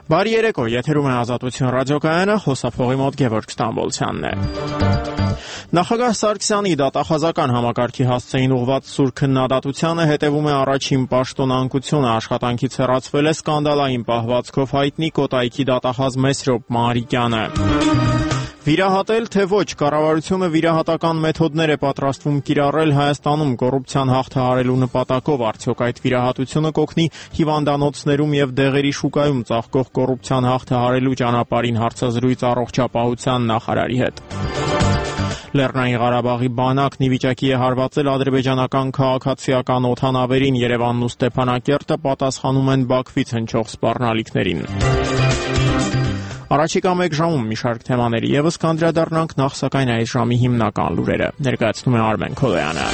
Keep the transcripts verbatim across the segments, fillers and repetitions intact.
Բարի երեկո, եթերում է Ազատություն ռադիոկայանը, խոսափողի մոտ Գևորգ Ստամբոլցյանն է։ Նախագահ Սարգսյանի դատախազական համակարգի հասցեին ուղղված սուր քննադատությանը հետևում է առաջին պաշտոնանկությունը, աշխատանքից հեռացվել է սկանդալային պահվածքով հայտնի Կոտայքի դատախազ Մեսրոպ Մանրիկյանը։ Վիրահատել, թե ոչ, կառավարությունը վիրահատական մեթոդներ է պատրաստվում կիրառել Հայաստանում կոռուպցիան հաղթահարելու նպատակով, արդյոք այդ վիրահատությունը կօգնի հիվանդանոցներում եւ դեղերի շուկայում ծաղկող կոռուպցիան հաղթահարելու ճանապարհին, հարցազրույց առողջապահության նախարարի հետ։ Լեռնային Ղարաբաղի բանակն ի վիճակի է հարվածել ադրբեջանական քաղաքացիական օդանավերին, Երևանն ու Ստեփանակերտը պատասխանում են Բաքվից հնչող սպառնալիքներին։ Առաջիկա մեկ ժամում մի շարք թեմաների եւս կանդրադառնանք, նախ սակայն այս ժամի հիմնական լուրերը ներկայացնում է Արմեն Քոլոյանը։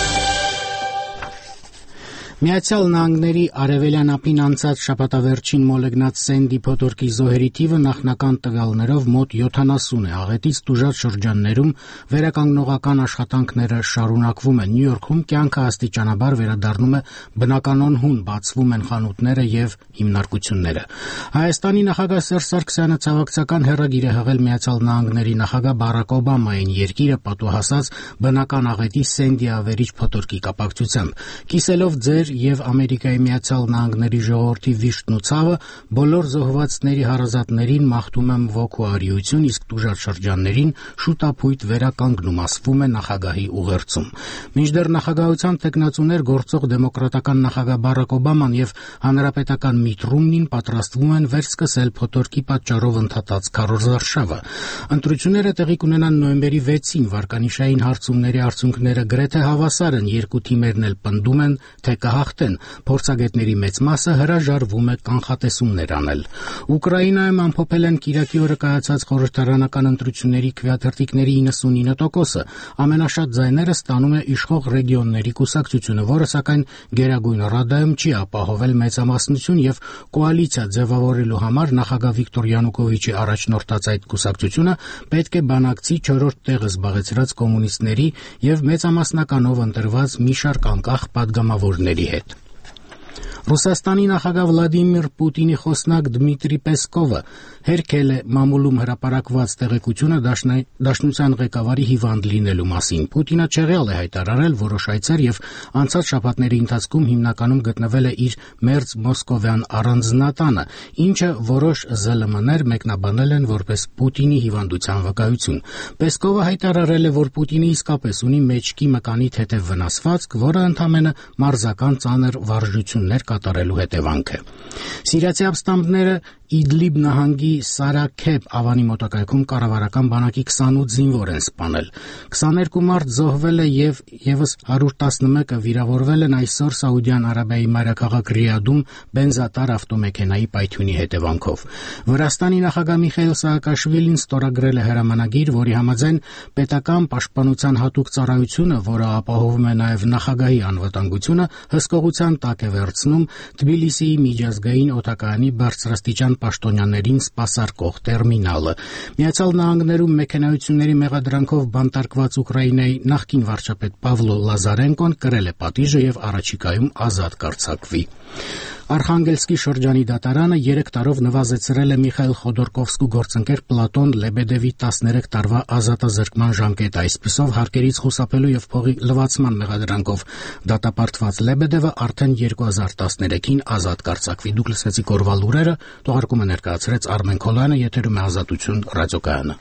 Միացյալ Նահանգների արևելյան ափին անցած շաբաթավերջին մոլեգնած Սենդի փոթորկի զոհերի թիվը նախնական տվյալներով մոտ յոթանասուն է, աղետից տուժած շրջաններում վերականգնողական աշխատանքները շարունակվում են, Նյու Յորքում կյանքը աստիճանաբար վերադառնում է բնականon հուն, բացվում են խանութները եւ հիմնարկությունները։ Հայաստանի նախագահ Սերժ Սարգսյանը ցավակցական հեռագիր է հղել Միացյալ Նահանգների նախագահ Բարակ Օբամային, երկիրը պատուհասած բնական աղետի Սենդի ավերիչ փոթորկի կապակցությամբ, կիսելով ձեր եւ Ամերիկայի Միացյալ Նահանգների ժողովրդի վիշտն ու ցավը, բոլոր զոհվածների հարազատներին մաղթում եմ ոգու արիություն, իսկ տուժած շրջաններին շուտապույտ վերականգնում, ասվում է նախագահի ուղերձում։ Մինչդեռ նախագահության տեխնացուներ գործող դեմոկրատական նախագահ Բարակ Օբաման եւ հանրապետական Միթ Ռոմնին պատրաստվում են վերսկսել փոթորկի պատճառով ընդհատած քարոզարշավը։ Ընտրությունները տեղի կունենան նոյեմբերի վեցին, վարկանիշային հարցումների արդյունքները գրեթե հավասար են, երկու թիմերն էլ պնդում են, թե կհաղթեն, փորձագետների մեծ մասը հրաժարվում է կանխատեսումներ անել։ Ուկրաինայում ամփոփել են կիրակի օրը կայացած խորհրդարանական ընտրությունների քվեաթերթիկների իննսունինը տոկոսը, ամենաշատ ձայները ստանում է իշխող ռեգիոնների կուսակցությունը, որը սակայն Գերագույն Ռադայում չի ապահովել մեծամասնություն եւ կոալիցիա ձևավորելու համար նախագահ Վիկտոր Յանուկովիչի առաջնորդած այդ կուսակցությունը պետք է բանակցի չորրորդ տեղը զբաղեցրած կոմունիստների եւ մեծամասնականով ընտրված մի շարք անկախ падգամավորների հետ։ Ռուսաստանի նախագահ Վլադիմիր Պուտինի խոսնակ Դմիտրի Պեսկովը հերքել է մամուլում հրապարակված տեղեկությունը Դաշնության ղեկավարի հիվանդ լինելու մասին։ Պուտինը չեղյալ է հայտարարել որոշ այցեր եւ անցած շաբաթների ընթացքում հիմնականում գտնվել է իր մերձ մոսկովյան առանձնատանը, ինչը որոշ զլ մ-ներ մեկնաբանել են որպես Պուտինի հիվանդության վկայություն։ Պեսկովը հայտարարել է, որ Պուտինը իսկապես ունի մեջքի մկանի թեթև վնասվածք, որը ընդամենը մարզական ծանր վարժություններ կատարելու հետևանք է։ Սիրիացի ապստամբները Իդլիբ նահանգի Սարաքեբ ավանի մոտակայքում կառավարական բանակի քսանութ զինվոր են սպանել։ քսաներկու մարդ զոհվել է եւ եւս հարյուր տասնմեկը վիրավորվել են այսօր Սաուդյան Արաբիայի մայրաքաղաք Ռիադում բենզատար ավտոմեքենայի պայթյունի հետևանքով։ Վրաստանի նախագահ Միխայիլ Սաակաշվիլին ստորագրել է հրամանագիր, որի համաձայն պետական պաշտպանության հատուկ ծառայությունը, որը ապահովում է նաեւ նախագահի անվտանգությունը, հսկողության տակ է վերցնում Թբիլիսիի միջազգային օդակայանի բարձրաստիճան պաշտոնյաներին սպասարկող տերմինալը։ Միացյալ Նահանգներում մեքենայությունների մեղադրանքով բանտարկված Ուկրաինայի նախկին վարչապետ Պավլո Լազարենկոն կրել է պատիժը եւ առաջիկայում ազատ կարձակվի։ Արխանգելսկի շրջանի դատարանը երեք տարով նվազեցրել է Միխայիլ Խոդորկովսկու գործընկեր Պլատոն Լեբեդևի տասներեք տարվա ազատազրկման ժամկետը, այսպիսով հարկերից խուսափելու եւ փողի լվացման մեղադրանքով դատապարտված Լեբեդևը արդեն երկու հազար տասներեքին ազատ կարձակվի։ Դուք լսեցիք օրվա լուրերը, թողարկումը ներկայացրեց Արմեն Քոլոյանը, եթերում է Ազատություն ռադիոկայանը։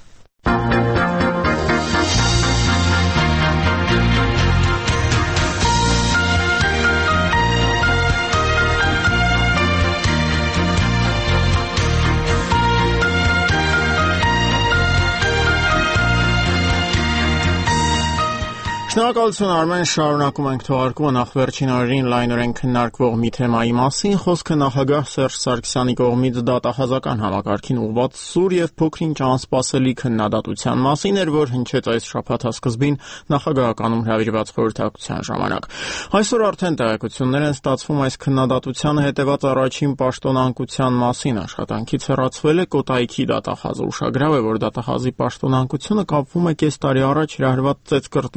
Շնորհակալություն Արմեն, շարունակում ենք թողարկումը նախ վերջին օրերին լայնորեն քննարկվող մի թեմայի մասին, խոսքը նախագահ Սերժ Սարգսյանի կողմից դատախազական համակարգին ուղղված սուր եւ փոքրինչ անսպասելի քննադատության մասին էր, որ հնչեց այս շաբաթասկզբին նախագահականում հրավիրված խորհրդակցության ժամանակ։ Այսօր արդեն տեղեկություններ են ստացվում այս քննադատությանը հետեւած առաջին պաշտոնանկության մասին, աշխատանքից հեռացվել է Կոտայքի դատախազը, ուշագրավ է, որ դատախազի պաշտոնանկությունը կապվում է կես տարի առաջ հրահրված ծեծկռտուքի հետ։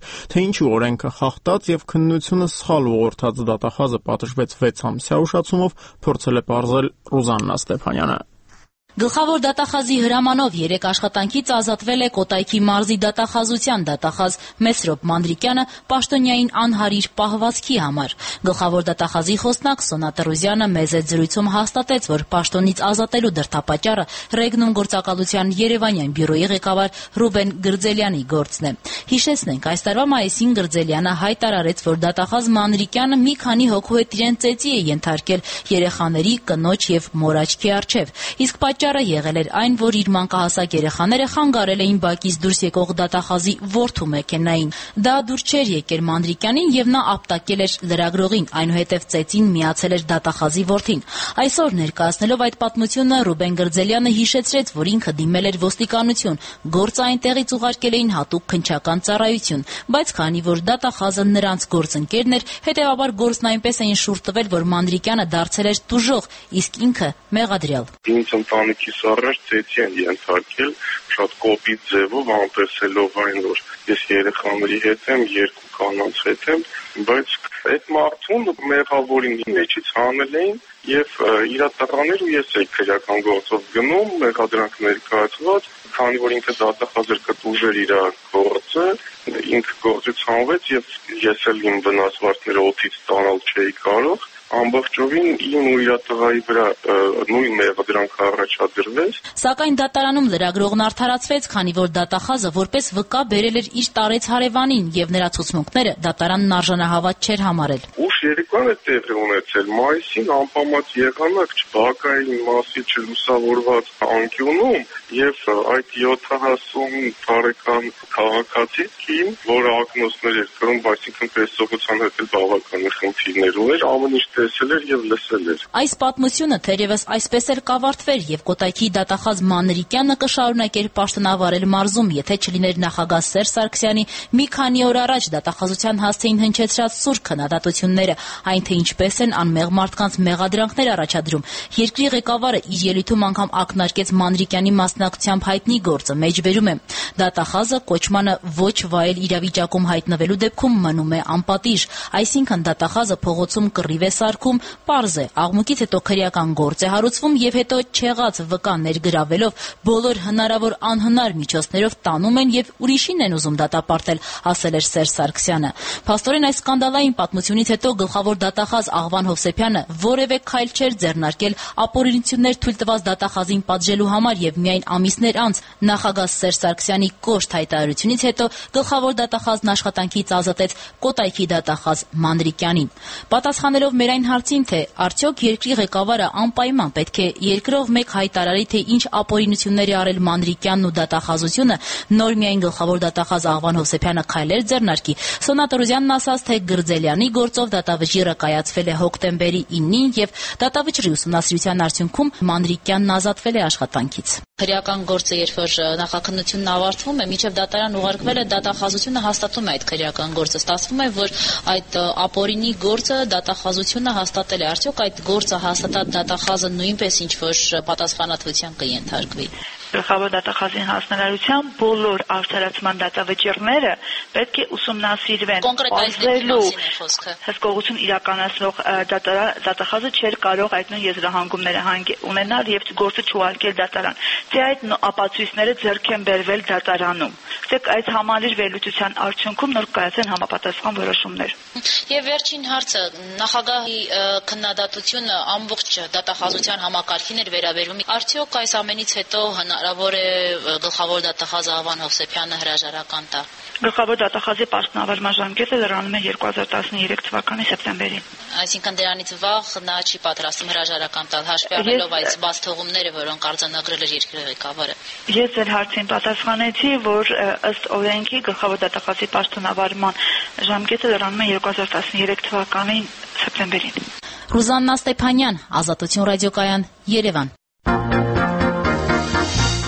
թե ինչու օրենքը խախտած եւ քննությունը սխալ ուղղորդած դատախազը պատժվեց վեց ամսյա ուշացումով, փորձել է պարզել Ռուզաննա Ստեփանյանը։ Գլխավոր դատախազի հրամանով երեք աշխատանքից ազատվել է Կոտայքի մարզի դատախազության դատախազ Մեսրոպ Մանրիկյանը պաշտոնյային անհարիր պահվածքի համար։ Գլխավոր դատախազի խոսնակ Սոնա Տրուզյանը մեծ զրույցում հաստատեց, որ պաշտոնից ազատելու դրդապատճառը Ռեգնում գործակալության Երևանյան բյուրոյի ղեկավար Ռուբեն Գրձելյանի գործն է։ Հիշեցնենք, այս տարվա մայիսին Գրձելյանը հայտարարեց, որ դատախազ Մանրիկյանը մի քանի հոգու հետ իրեն ծեծի է ենթարկել երեխաների, կնոջ եւ մոր աչքի առջեւ։ Իսկ պատճառը եղել էր այն, որ իր մանկահասակ երեխաները խանգարել էին բակից դուրս եկող դատախազի որդու մեքենային։ Դա դուր չէր եկել Մանրիկյանին եւ նա ապտակել էր լրագրողին, այնուհետեւ ծեծին միացել էր դատախազի որդին։ Այսօր ներկայացնելով այդ պատմությունը Ռուբեն Գրձելյանը հիշեցրեց, որ ինքը դիմել էր ոստիկանություն, գործը այնտեղից ուղարկել էին հատուկ քննչական ծառայություն, բայց քանի որ դատախազը նրանց գործընկերն էր, հետեւաբար գործն այնպես էին շուրջ տվել, որ Մանրիկյանը դարձել էր տուժող, իսկ ինքը մեղադրյալ։ Ընտանիքիս առաջ ծեծի են ենթարկել շատ կոպիտ ձևով, անտեսելով այն, որ ես երեխաների հետ եմ, երկու կանանց հետ եմ, բայց այդ մարդուն մեղավորին մեջից հանել էին եւ իր տղաներ ու ես էի քրեական գործով գնում, մեղադրանք ներկայացված, քանի որ ինքը դատախազ էր կտուժեր իր գործը, ինքը գործից հանվեց եւ ես էլ իմ վնասվածքները օդից ստանալ չէի կարող։ Ամբողջովին իմ ու իր տղայի վրա նույն մեղադրանքը առաջադրվեց։ Սակայն դատարանում լրագրողն արդարացվեց, քանի որ դատախազը որպես վկա բերել էր իր տարեց հարևանին եւ նրա ցուցմունքները դատարանն արժանահավատ չէր համարել։ Ուշ երեկոյան է տեղի ունեցել մայիսին անպամած եղանակ բակային մասի չլուսավորված անկյունում եւ այդ յոթանասուն տարեկան քաղաքացի կին, որը ակնոցներ էր կրում, այսինքն տեսողության հետ էլ բավական խնդիրներ ուներ, ամեն ինչ տեսել էր եւ լսել էր։ Այս պատմությունը թերևս այսպես էր կավարտվեր եւ Կոտայքի դատախազ Մանրիկյանը կշարունակեր պաշտոնավարել մարզում, եթե չլիներ նախագահ Սերժ Սարգսյանի մի քանի օր առաջ դատախազության հասցեին հնչեցրած սուր քննադատությունները, այն թե ինչպես են անմեղ մարդկանց մեղադրանքներ առաջադրում։ Երկրի ղեկավարը իր ելույթում անգամ ակնարկեց Մանրիկյանի մասնակցությամբ հայտնի գործը, մեջբերում է. դատախազը կոչմանը ոչ վայել իրավիճակում հայտնվելու դեպքում մնում է անպատիժ, այսինքն դատախազը փողոցում կռիվ է սարքում, պարզ է, աղմուկից հետո քրեական գործ է հարուցվում եւ հետո չեղած վկա ներգրավելով բոլոր հնարավոր անհնար միջոցներով տանում են եւ ուրիշին են ուզում դատապարտել, ասել էր Սերժ Սարգսյանը։ Փաստորեն այս սկանդալային պատմությունից հետո գլխավոր դատախազ Աղվան Հովսեփյանը որևէ քայլ չէր ձեռնարկել ապօրինություններ թույլ տված դատախազին պատժելու համար եւ միայն ամիսներ անց նախագահ Սերժ Սարգսյանի կոշտ հայտարարությունից հետո գլխավոր դատախազն աշխատանքից ազատեց Կոտայքի դատախազ Մանրիկյանին։ Պատասխանելով մեր այն հարցին, թե արդյոք երկրի ղեկավարը անպայման պետք է երկրով մեկ հայտարարի, թե ինչ ապօրինություններ է արել Մանրիկյանն ու դատախազությունը, նոր միայն գլխավոր դատախազ Աղվան Հովսեփյանը քայլեր ձեռնարկի, Սոնա Տրուզյանն ասաց, թե Գրձելյանի գործով դատավճիռը կայացվել է հոկտեմբերի ինին եւ դատավճռի ուսումնասիրության արդյունքում Մանրիկյանն ազատվել է աշխատանքից։ Քրեական գործը երբ որ նախաքննությունն ավարտվում է, մինչև դատարան ուղարկվել է, դատախազությունը հաստատում է այդ քրեական գործը, ստացվում է, որ այդ ապօրինի գործը դատախազությունը հաստատել է, արդյոք այդ գործը հաստատած դատախազը նույնպես ինչ որ պատասխանատվության կենթարկվի։ Գլխավոր դատախազին հասնարարության բոլոր արդարացման դատավճիռները պետք է ուսումնասիրվեն։ Կոնկրետ այս դեպքի խոսքը։ Հսկողություն իրականացնող դատախազը չէր կարող այդ նույն եզրահանգումները ունենալ եւ գործը չուղարկել դատարան։ Թե այդ ապացույցները ձեռք են բերվել դատարանում։ Թե այդ համալիր վերլուծության արդյունքում նոր կայացեն համապատասխան որոշումներ։ Եվ վերջին հարցը, նախագահի քննադատությունը ամբողջ դատախազության համակարգին էր վերաբերվում։ Արդյոք այս ամենից հետո հնարավոր է գլխավոր դատախազ Աղվան Հովսեփյանը հրաժարական տա։ Գլխավոր դատախազի պաշտոնավարման ժամկետը լրանում է երկու հազար տասներեք թվականի սեպտեմբերին։ Այսինքն դրանից վաղ նա չի պատրաստվում հրաժարական տալ, հաշվի առնելով այդ բաց թողումները, որոնք արձանագրել էր երկրի ղեկավարը։ Ես ձեր հարցին պատասխանեցի, որ ըստ օրենքի գլխավոր դատախազի պաշտոնավարման ժամկետը լրանում է երկու հազար տասներեք թվականի սեպտեմբերին։ Ռուզաննա Ստեփանյան, Ազատություն ռադիոկայան, Երևան։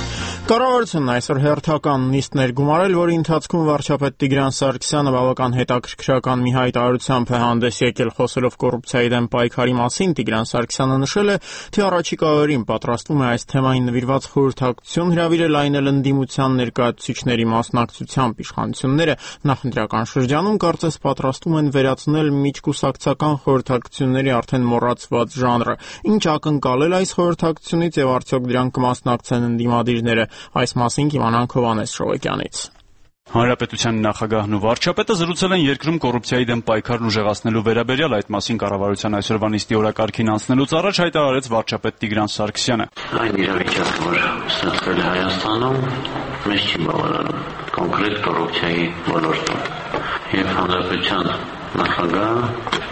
Կառավարությունն այսօր հերթական նիստ ներգումարել, որի ընթացքում վարչապետ Տիգրան Սարգսյանը բավական հետաքրքրական մի հայտարարությամբ է հանդես եկել խոսելով կոռուպցիայի դեմ պայքարի մասին։ Տիգրան Սարգսյանը նշել է, թե առաջիկա օրերին պատրաստվում է այս թեմային նվիրված խորհրդակցություն հրավիրել, այն էլ ընդդիմության ներկայացուցիչների մասնակցությամբ։ Իշխանությունները նախընտրական շրջանում կարծես պատրաստվում են վերացնել միջկուսակցական խորհրդակցությունների արդեն մոռացված ժանրը։ Ինչ ակնկալել այս խորհրդակցությունից եւ արդյոք դրան կմասնակցեն ընդդիմադիրները։ Այս մասին կիմանանք Հովհաննես Շողոկյանից։ Հանրապետության նախագահն ու վարչապետը զրուցել են երկրում կոռուպցիայի դեմ պայքարն ուժեղացնելու վերաբերյալ։ Այդ մասին կառավարության այսօրվա նիստի օրակարգին անցնելուց առաջ հայտարարեց վարչապետ Տիգրան Սարգսյանը։ Այն իրավիճակը, որ ստեղծվել է Հայաստանում, մեզ չի բավարարում կոնկրետ կոռուպցիայի ոլորտում։ Եվ հանրապետության նախագահը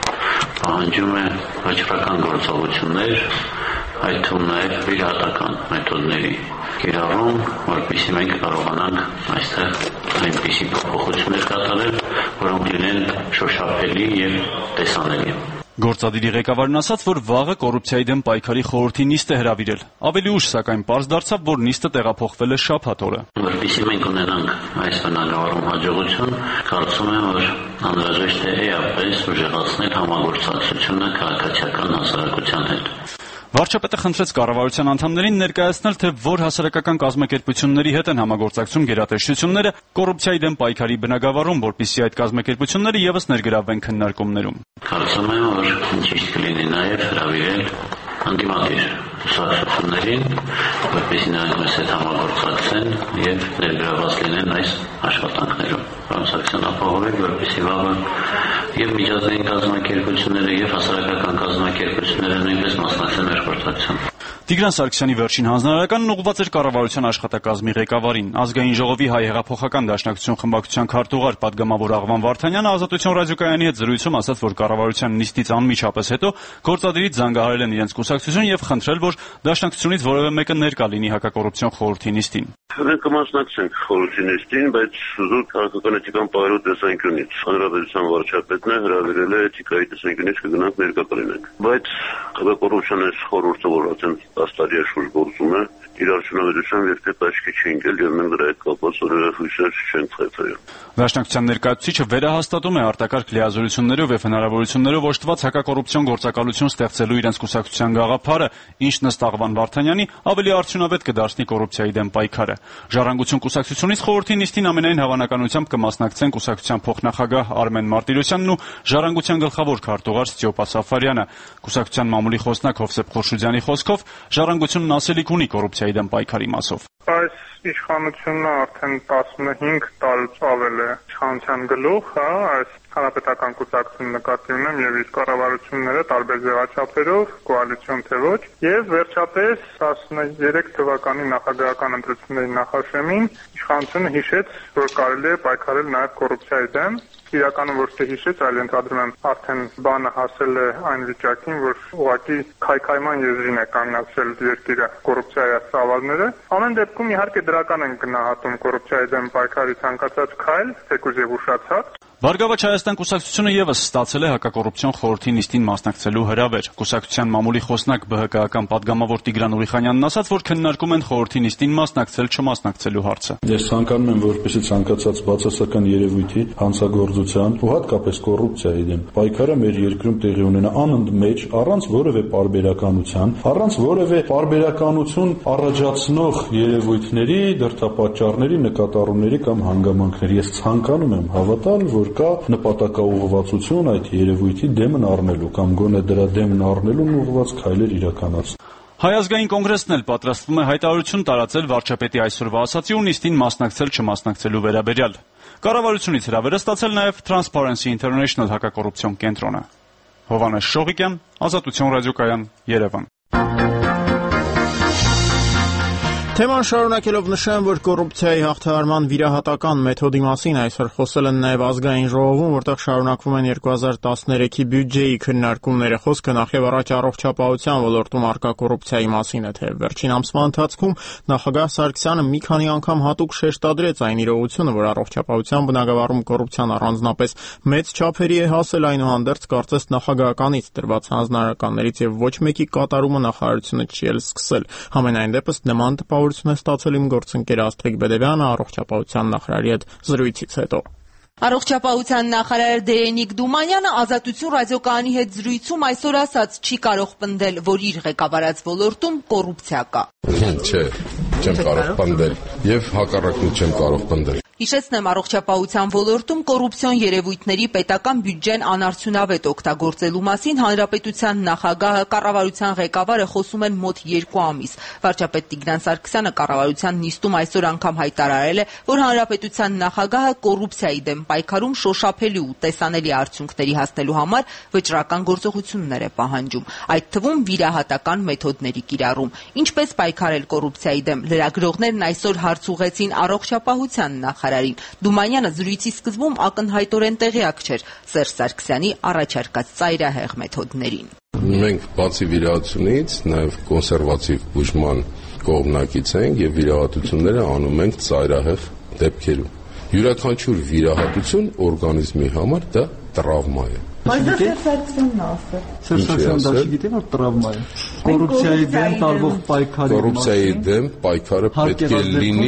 պահանջում է վճռական գործողություններ, այդ թվում նաև վիրահատական մեթոդների կիրառում, որպեսզի մենք կարողանանք այստեղ այնպիսի փոփոխություններ կատարել, որոնք լինեն շոշափելի եւ տեսանելի։ Գործադիրի ղեկավարն ասաց, որ վաղը կոռուպցիայի դեմ պայքարի խորհրդի նիստ է հրավիրել։ Ավելի ուշ, սակայն պարզ դարձավ, որ նիստը տեղափոխվել է շաբաթ օրը։ Որպեսզի մենք ունենանք այս բնագավառում հաջողություն, կարծում եմ, որ անհրաժեշտ է էապես ուժեղացնել համագործակցությունը քաղաքացիական հասարակության հետ։ Վարչապետը խնդրեց կառավարության անդամներին ներկայացնել, թե որ հասարակական կազմակերպությունների հետ են համագործակցում գերատեսչությունները կոռուպցիայի դեմ պայքարի բնագավառում, որպեսզի այդ կազմակերպությունները ևս ներգրավվեն քննարկումներում։ Կարծում եմ, որ ճիշտ կլինի նաև հրավիրել ընդդիմադիր կուսակցություններին, որպեսզի նրանք մեզ հետ համագործակցեն եւ ներգրավված լինեն այս աշխատանքներում։ Պարոն ապահովել, որպեսզի վաղը եւ միջազգային կազմակերպությունները եւ հասարակական կազմակերպությունները նույնպես մասնակցեն մեր խորհրդակցությանը։ Տիգրան Սարգսյանի վերջին հանձնարարականն ուղղված էր կառավարության աշխատակազմի ղեկավարին։ Ազգային ժողովի հայ հեղափոխական դաշնակցություն խմբակցության քարտուղար պատգամավոր Աղվան Վարդանյանը Ազատություն ռադիոկայանի հետ զրույցում ասաց, որ կառավարության նիստից անմիջապես հետո գործադիրից զանգահարել են իրենց կուսակցություն եւ խնդրել, որ դաշնակցությունից որևէ մեկը ներկա լինի հակակոռուպցիոն խորհրդի նիստին։ Մենք կմասնակցենք խորհրդի նիստին, բայց զուտ քաղաքական էթիկան պահելու տեսանկյունից հանրապետության վարչապետն է հրավիրել է էթիկայի տեսանկյունից կգնանք ներկա կլինենք։ Բայց հակակոռուպցիոն խորհուրդը, որ արդեն տասը տարի է շուրջ գործում է, իր արդյունավետությամբ երբեք աչքի չի ընկել եւ մենք դրա հետ կապված որևէ հույսեր չենք խեցել։ Դաշնակցության ներկայացուցիչը վերահաստատում է արտակարգ լիազորություններով եւ հնարավորություններով օժտված հակակոռուպցիոն գործակալություն ստեղծելու իրենց կուսակցության գաղափարը, ինչն ըստ Աղվան Վարդանյանի ավելի արդյունավետ կդարձնի կոռուպցիայի դեմ պայքարը։ Ժառանգություն կուսակցությունից խորհրդի նիստին ամենայն հավանականությամբ կմասնակցեն կուսակցության փոխնախագահ Արմեն Մարտիրոսյանն ու Ժառանգության գլխավոր քարտուղար Ստյոպա Սաֆարյանը։ Կուսակցության մամուլի խոսնակ Հովսեփ Խորշուդյանի խոսքով Ժառանգությունն ասելիք ունի կոռուպցիայի դեմ պայքարի մասով։ Այս իշխանությունը արդեն տասնհինգ տարուց ավել է իշխանության գլուխ, հա, այս հանրապետական կուսակցություն նկատի ունեմ եւ իր կառավարությունները տարբեր ձևաչափերով, կոալիցիոն թե ոչ, եւ վերջապես տասներեք թվականի նախագահական ընտրությունների նախաշեմին իշխանությունը հիշեց, որ կարելի է պայքարել նաեւ կոռուպցիայի դեմ։ Իրականում ոչ թե հիշեց, այլ ընդհանրում եմ արդեն բանը հասել է այն վիճակին, որ ուղղակի քայքայման եզրին է կանգնացել երկիրը կոռուպցիայի ծավալները։ Ամեն դեպքում իհարկե դրական են գնահատում կոռուպցիայի դեմ պայքարի ցանկացած քայլ, թեկուզ եւ ուշացած։ Բարգավաճ Հայաստան կուսակցությունը եւս ստացել է հակակոռուպցիոն խորհրդի նիստին մասնակցելու հրավեր։ Կուսակցության մամուլի խոսնակ ԲՀԿ-ական պատգամավոր Տիգրան Ուրիխանյանն ասաց, որ քննարկում են խորհրդի նիստին մասնակցել չմասնակցելու հարցը։ Ես ցանկանում եմ, որպեսզի ցանկացած բացասական երևույթի հանցագործության ու հատկապես կոռուպցիայի դեմ պայքարը մեր երկրում տեղի ունենա անընդմեջ, առանց որևէ պարբերականության, առանց որևէ պարբերականություն առաջացնող երևույթների, դրդապատճառների, նկատառումների կամ հանգամանքների։ Ես ցանկանում եմ հավատալ, որ կա նպատակաուղղվածություն այդ երևույթի դեմն առնելու կամ գոնե դրա դեմն առնելուն ուղղված քայլեր իրականացնել։ Հայ ազգային կոնգրեսն էլ պատրաստվում է հայտարարություն տարածել վարչապետի այսօրվա ասացի ու նիստին մասնակցել չմասնակցելու վերաբերյալ։ Կառավարությունից հրավեր է ստացել նաև Transparency International հակակոռուպցիոն կենտրոնը։ Հովհաննես Շողոկյան, Ազատություն ռադիոկայան, Երևան։ Թեման շարունակելով նշեմ, որ կոռուպցիայի հաղթահարման վիրահատական մեթոդի մասին այսօր խոսել են նաև ազգային ժողովում, որտեղ շարունակվում են երկու հազար տասներեքի բյուջեի քննարկումները։ Խոսքը նախև առաջ առողջապահության ոլորտում առկա կոռուպցիայի մասին է, թե վերջին ամսվա ընթացքում նախագահ Սարգսյանը մի քանի անգամ հատուկ շեշտադրեց այն իրողությունը, որ առողջապահության բնագավառում կոռուպցիան առանձնապես մեծ չափերի է հասել, այնուհանդերձ կարծես նախագահականից տրված հանձնարարականներից եւ ոչ մեկի կատարումը նախարարությունը չի էլ սկսել։ Համենայն դեպս նման տպավորություն հաղորդություն է ստացել իմ գործընկեր Աստղիկ Բեդևյանը առողջապահության նախարարի հետ զրույցից հետո։ Առողջապահության նախարար Դերենիկ Դումանյանը Ազատություն ռադիոկայանի հետ զրույցում այսօր ասաց չի կարող պնդել, որ իր ղեկավարած ոլորտում կոռուպցիա կա։ Չէ, չեմ կարող պնդել եւ հակառակն չեմ կարող պնդել։ Հիշեցնեմ, առողջապահության ոլորտում կոռուպցիոն երևույթների պետական բյուջեն անարդյունավետ օգտագործելու մասին հանրապետության նախագահը, կառավարության ղեկավարը խոսում են մոտ երկու ամիս։ Վարչապետ Տիգրան Սարգսյանը կառավարության նիստում այսօր անգամ հայտարարել է, որ հանրապետության նախագահը կոռուպցիայի դեմ պայքարում շոշափելի ու տեսանելի արդյունքների հասնելու համար վճռական գործողություններ է պահանջում, այդ թվում վիրահատական մեթոդների կիրառում։ Ինչպես պայքարել կոռուպցիայի դեմ, լրագրողներն այսօր հարց ուղղեցին առողջապահության նախարարին։ Դումանյանը զրույցի սկզբում ակնհայտորեն տեղյակ չէր Սերժ Սարգսյանի առաջարկած ծայրահեղ մեթոդներին։ Մենք բացի վիրահատությունից նաև կոնսերվատիվ բուժման կողմնակից ենք եւ վիրահատությունները անում ենք ծայրահեղ դեպքերում։ Յուրաքանչյուր վիրահատություն օրգանիզմի համար դա տրավմա է։ Բայց դա Սերժ Սարգսյանն է ասել։ Սերժ Սարգսյանը դա չգիտի, որ տրավմա է։ Կոռուպցիայի դեմ տարվող պայքարի Կոռուպցիայի դեմ պայքարը պետք է լինի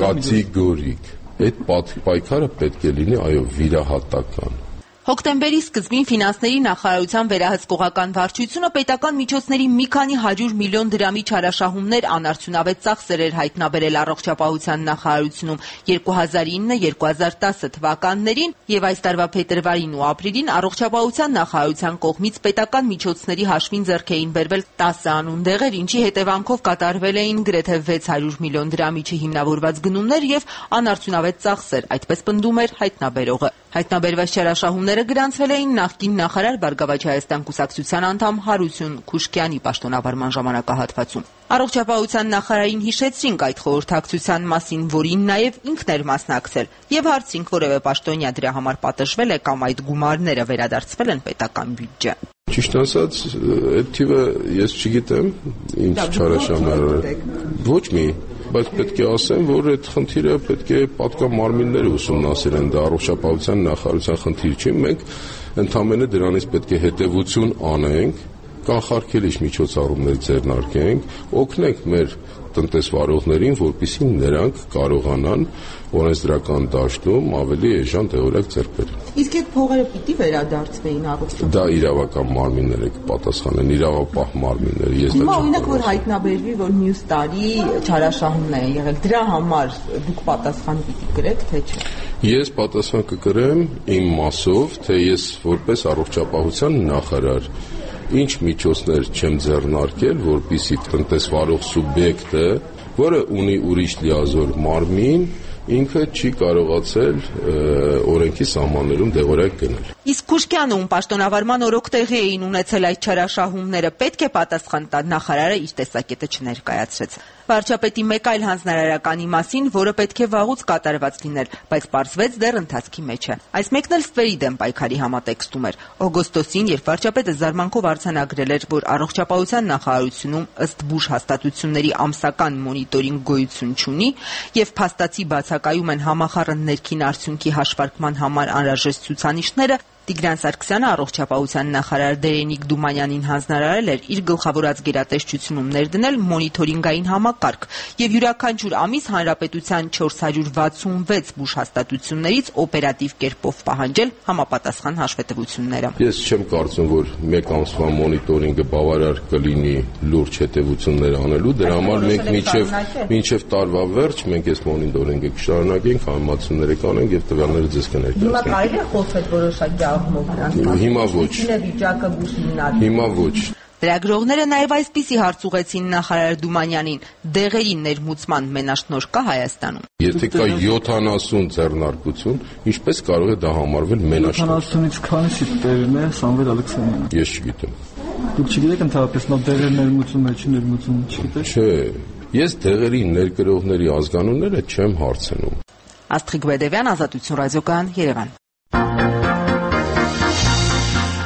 կատեգորիկ։ Այդ պայքարը պետք է լինի, այո, վիրահատական։ Հոկտեմբերի սկզբին ֆինանսների նախարարության վերահսկողական վարչությունը պետական միջոցների մի քանի հարյուր միլիոն դրամի չարաշահումներ անարդյունավետ ծախսեր էր հայտնաբերել առողջապահության նախարարությունում երկու հազար ինը երկու հազար տասը թվականներին եւ այս տարվա փետրվարին ու ապրիլին առողջապահության նախարարության կողմից պետական միջոցների հաշվին ձեռք էին բերվել տասը անուն դեղեր, ինչի հետևանքով կատարվել էին գրեթե վեց հարյուր միլիոն դրամի չհիմնավորված գնումներ եւ անարդյունավետ ծախսեր, այդպես պնդում էր հայտնաբերողը։ Հայտնաբերված չարաշահումները գրանցվել էին նախկին նախարար Բարգավաճ Հայաստան կուսակցության անդամ Հարություն Քուշկյանի պաշտոնավարման ժամանակահատվածում։ Առողջապահության նախարարին հիշեցրինք այդ խորհրդակցության մասին, որին նաև ինքն էր մասնակցել, եւ հարցրինք, որևէ պաշտոնյա դրա համար պատժվել է կամ այդ գումարները վերադարձվել են պետական բյուջե։ Ճիշտ ասած, այդ թիվը ես չգիտեմ, ինչ չարաշահումներ։ Ոչ մի, բայց պետք է ասեմ, որ այդ խնդիրը պետք է պատգամարմինները ուսումնասիրեն, դա առողջապահության նախարարության խնդիր չի, մենք ընդհանրապես դրանից պետք է հետևություն անենք, կանխարգելիչ միջոցառումներ ձեռնարկենք, օգնենք մեր տնտեսվարողներին, որպեսզի նրանք կարողանան օրենսդրական դաշտում ավելի էժան տեղորակ ձեռք բերել։ Իսկ այդ փողերը պիտի վերադարձվեին առողջապահության։ Դա իրավական մարմինները կպատասխանեն, իրավապահ մարմինները։ Ես դա Հիմա օրինակ որ հայտնաբերվի, որ մյուս տարի չարաշահումներ են եղել, դրա համար դուք պատասխան պիտի կրեք, թե չէ։ Ես պատասխան կկրեմ իմ մասով, թե ես որպես առողջապահության նախարար ինչ միջոցներ չեմ ձեռնարկել, որպեսզի տնտեսվարող սուբյեկտը, որը ունի ուրիշ լիազոր մարմին, ինքը չի կարողացել օրենքի սահմաններում դեղորայք գնել։ Իսկ Քուշկյանը, ում պաշտոնավարման օրոք տեղի էին ունեցել այդ չարաշահումները, պետք է պատասխան տա, նախարարը իր տեսակետը չներկայացրեց։ Վարչապետի մեկ այլ հանձնարարականի մասին, որը պետք է վաղուց կատարված լիներ, բայց պարզվեց դեռ ընթացքի մեջ է։ Այս մեկն էլ ստվերի դեմ պայքարի համատեքստում էր։ Օգոստոսին, երբ վարչապետը զարմանքով արձանագրել էր, որ առողջապահության նախարարությունում ըստ բուժ հաստատությունների ամսական մոնիտորինգ գոյություն չունի եւ փաստացի բացակայում են համախառն ներքին արդյունքի հաշվարկման համար անհրաժեշտ ցուցանիշները, Տիգրան Սարգսյանը առողջապահության նախարար Դերենիկ Դումանյանին հանձնարարել էր իր գլխավորած գերատեսչությունում ներդնել մոնիտորինգային համակարգ եւ յուրաքանչյուր ամիս հանրապետության չորս հարյուր վաթսունվեց բուժհաստատություններից օպերատիվ կերպով պահանջել համապատասխան հաշվետվությունները։ Ես չեմ կարծում, որ մեկ ամսվա մոնիտորինգը բավարար կլինի լուրջ հետևություններ անելու, դրա համար մենք մինչեւ մինչեւ տարվա վերջ մենք այս մոնիտորինգը կշարունակենք, համացումները կանենք եւ տվյալները ձեզ կներկայացնենք։ Հիմա կարելի է խոսել որոշակի Հիմա ոչ։ Հիմա ոչ։ Լրագրողները նաև այսպիսի հարց ուղղեցին նախարար Դումանյանին. դեղերի ներմուծման մենաշնորհ կա Հայաստանում։ Եթե կա յոթանասուն ձեռնարկություն, ինչպես կարող է դա համարվել մենաշնորհ։ յոթանասունից քանիսի տերն է Սամվել Ալեքսանյանը։ Ես չգիտեմ։ Դուք չգիտեք ընդհանրապես նա դեղեր ներմուծում է, չի ներմուծում, չգիտեք։ Չէ, ես դեղերի ներկրողների ազգանունները չեմ հարցնում։ Աստղիկ Բեդևյան, Ազատություն ռադիոկայան, Երևան։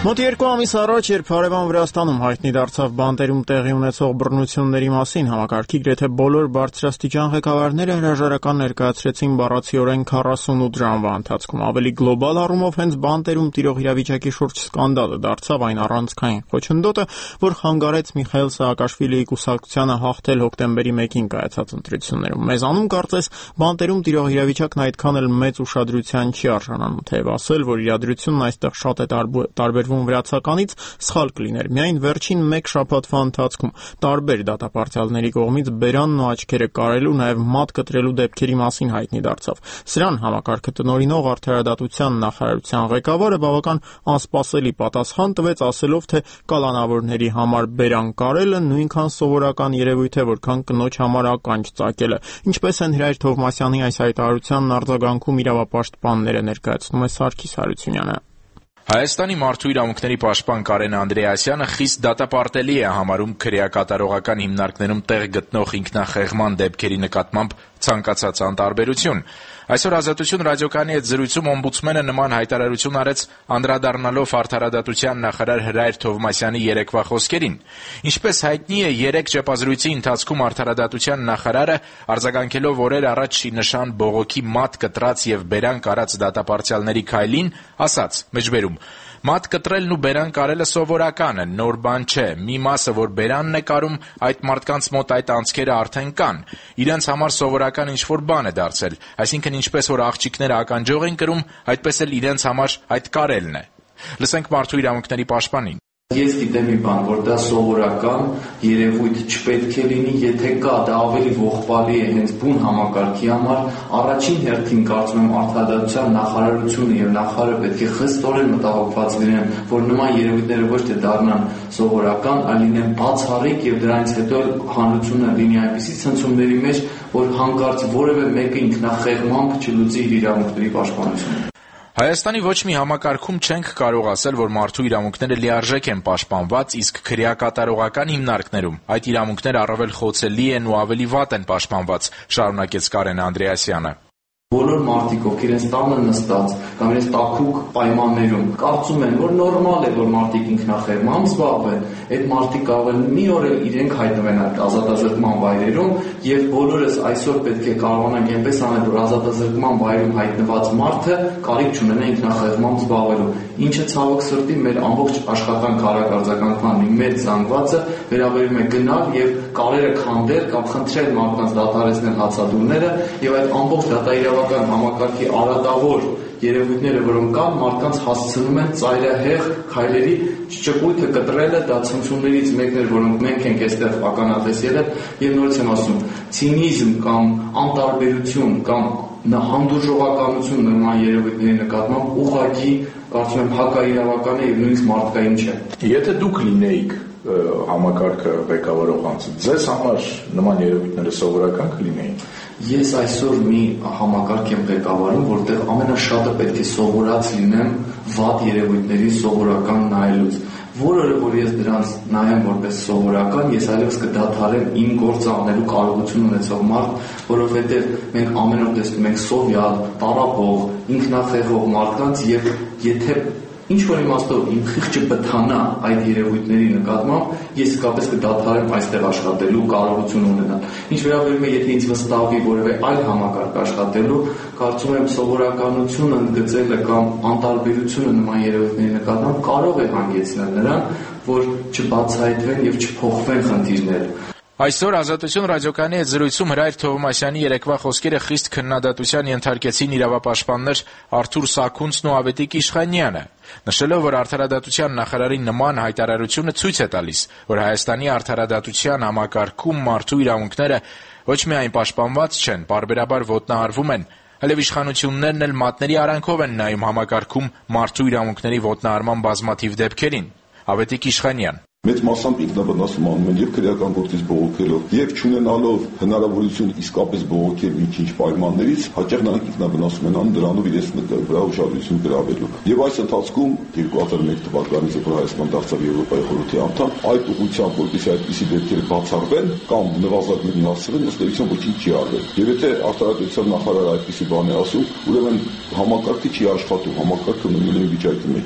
Մոտ երկու ամիս առաջ, երբ հարևան Վրաստանում հայտնի դարձավ բանտերում տեղի ունեցող բռնությունների մասին, համակարգի գրեթե բոլոր բարձրաստիճան ղեկավարները հրաժարական ներկայացրեցին բառացիորեն քառասունութ ժամվա ընթացքում։ Ավելի գլոբալ առումով հենց բանտերում տիրող իրավիճակի շուրջ սկանդալը դարձավ այն առանցքային խոչընդոտը, որ խանգարեց Միխայիլ Սաակաշվիլիի կուսակցությանը հաղթել հոկտեմբերի մեկին կայացած ընտրություններում։ Մեզանում կարծես բանտերում տիրող իրավիճակն այդքան էլ մեծ ուշադրության չի արժանանում, թեև ասել, որ իրադրությունն այստեղ շատ է տարբերվում վրացականից, սխալ կլիներ։ Միայն վերջին մեկ շաբաթվա ընթացքում տարբեր դատապարտյալների կողմից բերանն ու աչքերը կարելու, նաև մատ կտրելու դեպքերի մասին հայտնի դարձավ։ Սրան համակարգը տնօրինող արդարադատության նախարարության ղեկավարը բավական անսպասելի պատասխան տվեց, ասելով, թե կալանավորների համար բերան կարելը նույնքան սովորական երևույթ է, որքան կնոջ համար ականջ ծակելը։ Ինչպես են Հրայր Թովմասյանի այս հայտարարությանն արձագանքում իրավապաշտպանները, ներկայացնում է Սարգիս Հարությունյանը։ Հայաստանի մարդու իրավունքների պաշտպան Կարեն Անդրեասյանը խիստ դատապարտելի է համարում քրեակատարողական հիմնարկներում տեղ գտնող ինքնախեղման դեպքերի նկատմամբ ցանկացած անտարբերություն։ Այսօր Ազատություն ռադիոկայանի հետ զրույցում օմբուդսմենը նման հայտարարություն արեց, անդրադառնալով արդարադատության նախարար Հրայր Թովմասյանի երեկվա խոսքերին։ Ինչպես հայտնի է, երեք ճեպազրույցի ընթացքում արդարադատության նախարարը, արձագանքելով օրեր առաջ չի նշան բողոքի մատ կտրած եւ բերան կարած դատապարտյալների քայլին, ասաց. մեջբերում Մատ կտրելն ու բերան կարելը սովորական է, նոր բան չէ։ Մի մասը, որ բերանն է կարում, այդ մարդկանց մոտ այդ անցքերը արդեն կան։ Իրենց համար սովորական ինչ-որ բան է դարձել, այսինքն ինչպես որ աղջիկները ականջող են կրում, այդպես էլ իրենց համար այդ կարելն է։ Լսենք մարդու իրավունքների պաշտպանին։ Ես գիտեմ մի բան, որ դա սովորական երևույթ չպետք է լինի, եթե կա, դա ավելի ողբալի է հենց բուն համակարգի համար։ Առաջին հերթին կարծում եմ արդարադատության նախարարությունը եւ նախարարը պետք է խստորեն մտահոգված լինեն, որ նման երևույթները ոչ թե դառնան սովորական, այլ լինեն բացառիկ եւ դրանից հետո հանրությունը լինի այնպիսի ցնցումների մեջ, որ հանկարծ որևէ մեկը ինքնախեղմամբ չլուծի իր իրավունքների պաշտպանությունը։ Հայաստանի ոչ մի համակարգում չենք կարող ասել, որ մարդու իրավունքները լիարժեք են պաշտպանված, իսկ քրեակատարողական հիմնարկներում այդ իրավունքները առավել խոցելի են ու ավելի վատ են պաշտպանված, շարունակեց Կարեն Անդրեասյանը։ Բոլոր մարդիկ, ովքեր են տանը նստած կամ իրենց տաքուկ պայմաններում կարծում են, որ նորմալ է, որ մարդիկ ինքնախեղմամբ զբաղվեն, այդ մարդիկ կարող են մի օր էլ իրենք հայտնվեն այդ ազատազրկման վայրերում եւ բոլորս այսօր պետք է կարողանանք այնպես անել, որ ազատազրկման վայրում հայտնված մարդը կարիք չունենա ինքնախեղմամբ զբաղվելու, ինչը ցավոք սրտի մեր ամբողջ աշխատանք հարակարձականքման մի մեծ զանգվածը վերաբերում է գնալ եւ կարերը քանդել կամ խնդրել մարդկանց դադարեցնել հացադուլները եւ այդ ամբողջ դատաիրավական համակարգի արատավոր երևույթները, որոնք կան, մարդկանց հասցնում են ծայրահեղ քայլերի ճճկույթը կտրելը, դա ցնցումներից մեկն էր, որոնք մենք ենք այստեղ ականատես եղել եւ նորից եմ ասում, ցինիզմ կամ անտարբերություն կամ հանդուրժողականություն նման երևույթների նկատմամբ ուղղակի կարծում եմ հակաիրավական է եւ նույնիսկ մարդկային չէ։ Եթե դուք լինեիք համակարգը ղեկավարող անձը, ձեզ համար նման երևույթները սովորական կլինեին։ Ես այսօր մի համակարգ եմ ղեկավարում, որտեղ ամենաշատը պետք է սովորած լինեմ վատ երևույթների սովորական նայելուց։ Որը որ ես դրանց նայեմ որպես սովորական, ես այլևս կդադարեմ իմ գործը անելու կարողություն ունեցող մարդ, որովհետև մենք ամեն օր տեսնում ենք սովյալ, տարապող, ինքնախեղող մարդկանց եւ եթե ինչ որ իմաստով իմ խիղճը բթանա այդ երևույթների նկատմամբ, ես իսկապես կդադարեմ այստեղ աշխատելու կարողություն ունենալ։ Ինչ վերաբերում է, եթե ինձ վստահվի որևէ այլ համակարգ աշխատելու, կարծում եմ սովորականությունը ընդգծելը կամ անտարբերությունը նման երևույթների նկատմամբ կարող է հանգեցնել նրան, որ չբացահայտվեն եւ չփոխվեն խնդիրները։ Այսօր Ազատություն ռադիոկայանի հետ զրույցում Հրայր Թովմասյանի երեկվա խոսքերը խիստ քննադատության ենթարկեցին իրավապաշտպաններ Արթուր Սաքունցն ու Ավետիք Իշխանյանը, նշելով, որ արդարադատության նախարարի նման հայտարարությունը ցույց է տալիս, որ Հայաստանի արդարադատության համակարգում մարդու իրավունքները ոչ միայն պաշտպանված չեն, պարբերաբար ոտնահարվում են, այլև իշխանություններն էլ մատների արանքով են նայում համակարգում մարդու իրավունքների ոտնահարման բազմաթիվ դեպքերին։ Ավետիք Իշխանյան Մեծ մասամբ ինքնավնասում անում են եւ քրեական գործից բողոքելով եւ չունենալով հնարավորություն իսկապես բողոքել ինչ-ինչ պայմաններից, հաճախ նրանք ինքնավնասում են անում դրանով իրենց վրա ուշադրություն գրավելու։ Եվ այս ընթացքում երկու հազար մեկ թվականից երբ Հայաստան դարձավ Եվրոպայի խորհրդի անդամ, այդ ուղղությամբ որպեսզի այդպիսի դեպքերը բացառվեն կամ նվազագույն հասցվեն, ըստ էության ոչինչ չի արվել։ Եվ եթե արտադրության նախարարը այդպիսի բան է ասում, ուրեմն համակարգը չի աշխատում, համակարգը մնում է վիճակի մեջ։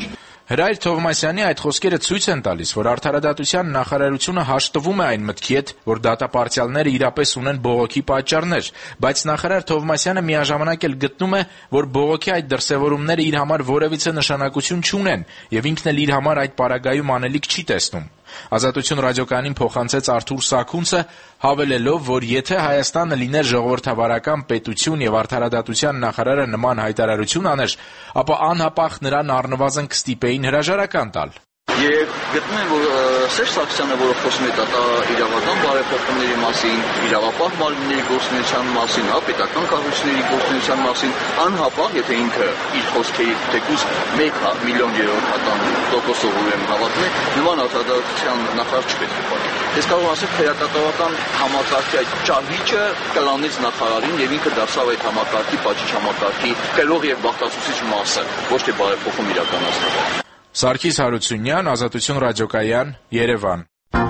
Հրայր Թովմասյանի այդ խոսքերը ցույց են տալիս, որ Արդարադատության նախարարությունը հաշտվում է այն մտքի հետ, որ դատապարտյալները իրապես ունեն բողոքի պատճառներ, բայց նախարար Թովմասյանը միաժամանակ էլ գտնում է, որ բողոքի այդ դրսևորումները իր համար որևիցե նշանակություն չունեն, եւ ինքն էլ իր համար այդ պարագայում անելիք չի տեսնում։ Ազատություն ռադիոկայանին փոխանցեց Արթուր Սաքունցը, հավելելով, որ եթե Հայաստանը լիներ ժողովրդավարական պետություն եւ արդարադատության նախարարը նման հայտարարություն աներ, ապա անհապաղ նրան առնվազն կստիպեին հրաժարական տալ։ Եվ գտնում եմ, որ Սերժ Սարգսյանը, որը խոսում է դատաիրավական բարեփոխումների մասին, իրավապահ մարմինների գործունեության մասին, պետական կառույցների գործունեության մասին, անհապաղ, եթե ինքը իր խոսքերի թեկուզ մեկ միլիոն երրորդական տոկոսով ուրեմն հավատում է, նման արդարադատության նախարար չպետք է պարտի։ Ես կարող եմ ասել, քրեակատարական համակարգի այդ ճարվիճը կլանեց նախարարին եւ ինքը դարձավ այդ համակարգի, պատիժ համակարգի կլող եւ բախտացուցիչ մասը, ոչ թե բարեփոխում իրականացնող։ Սարգիս Հարությունյան, Ազատություն ռադիոկայան, Երևան։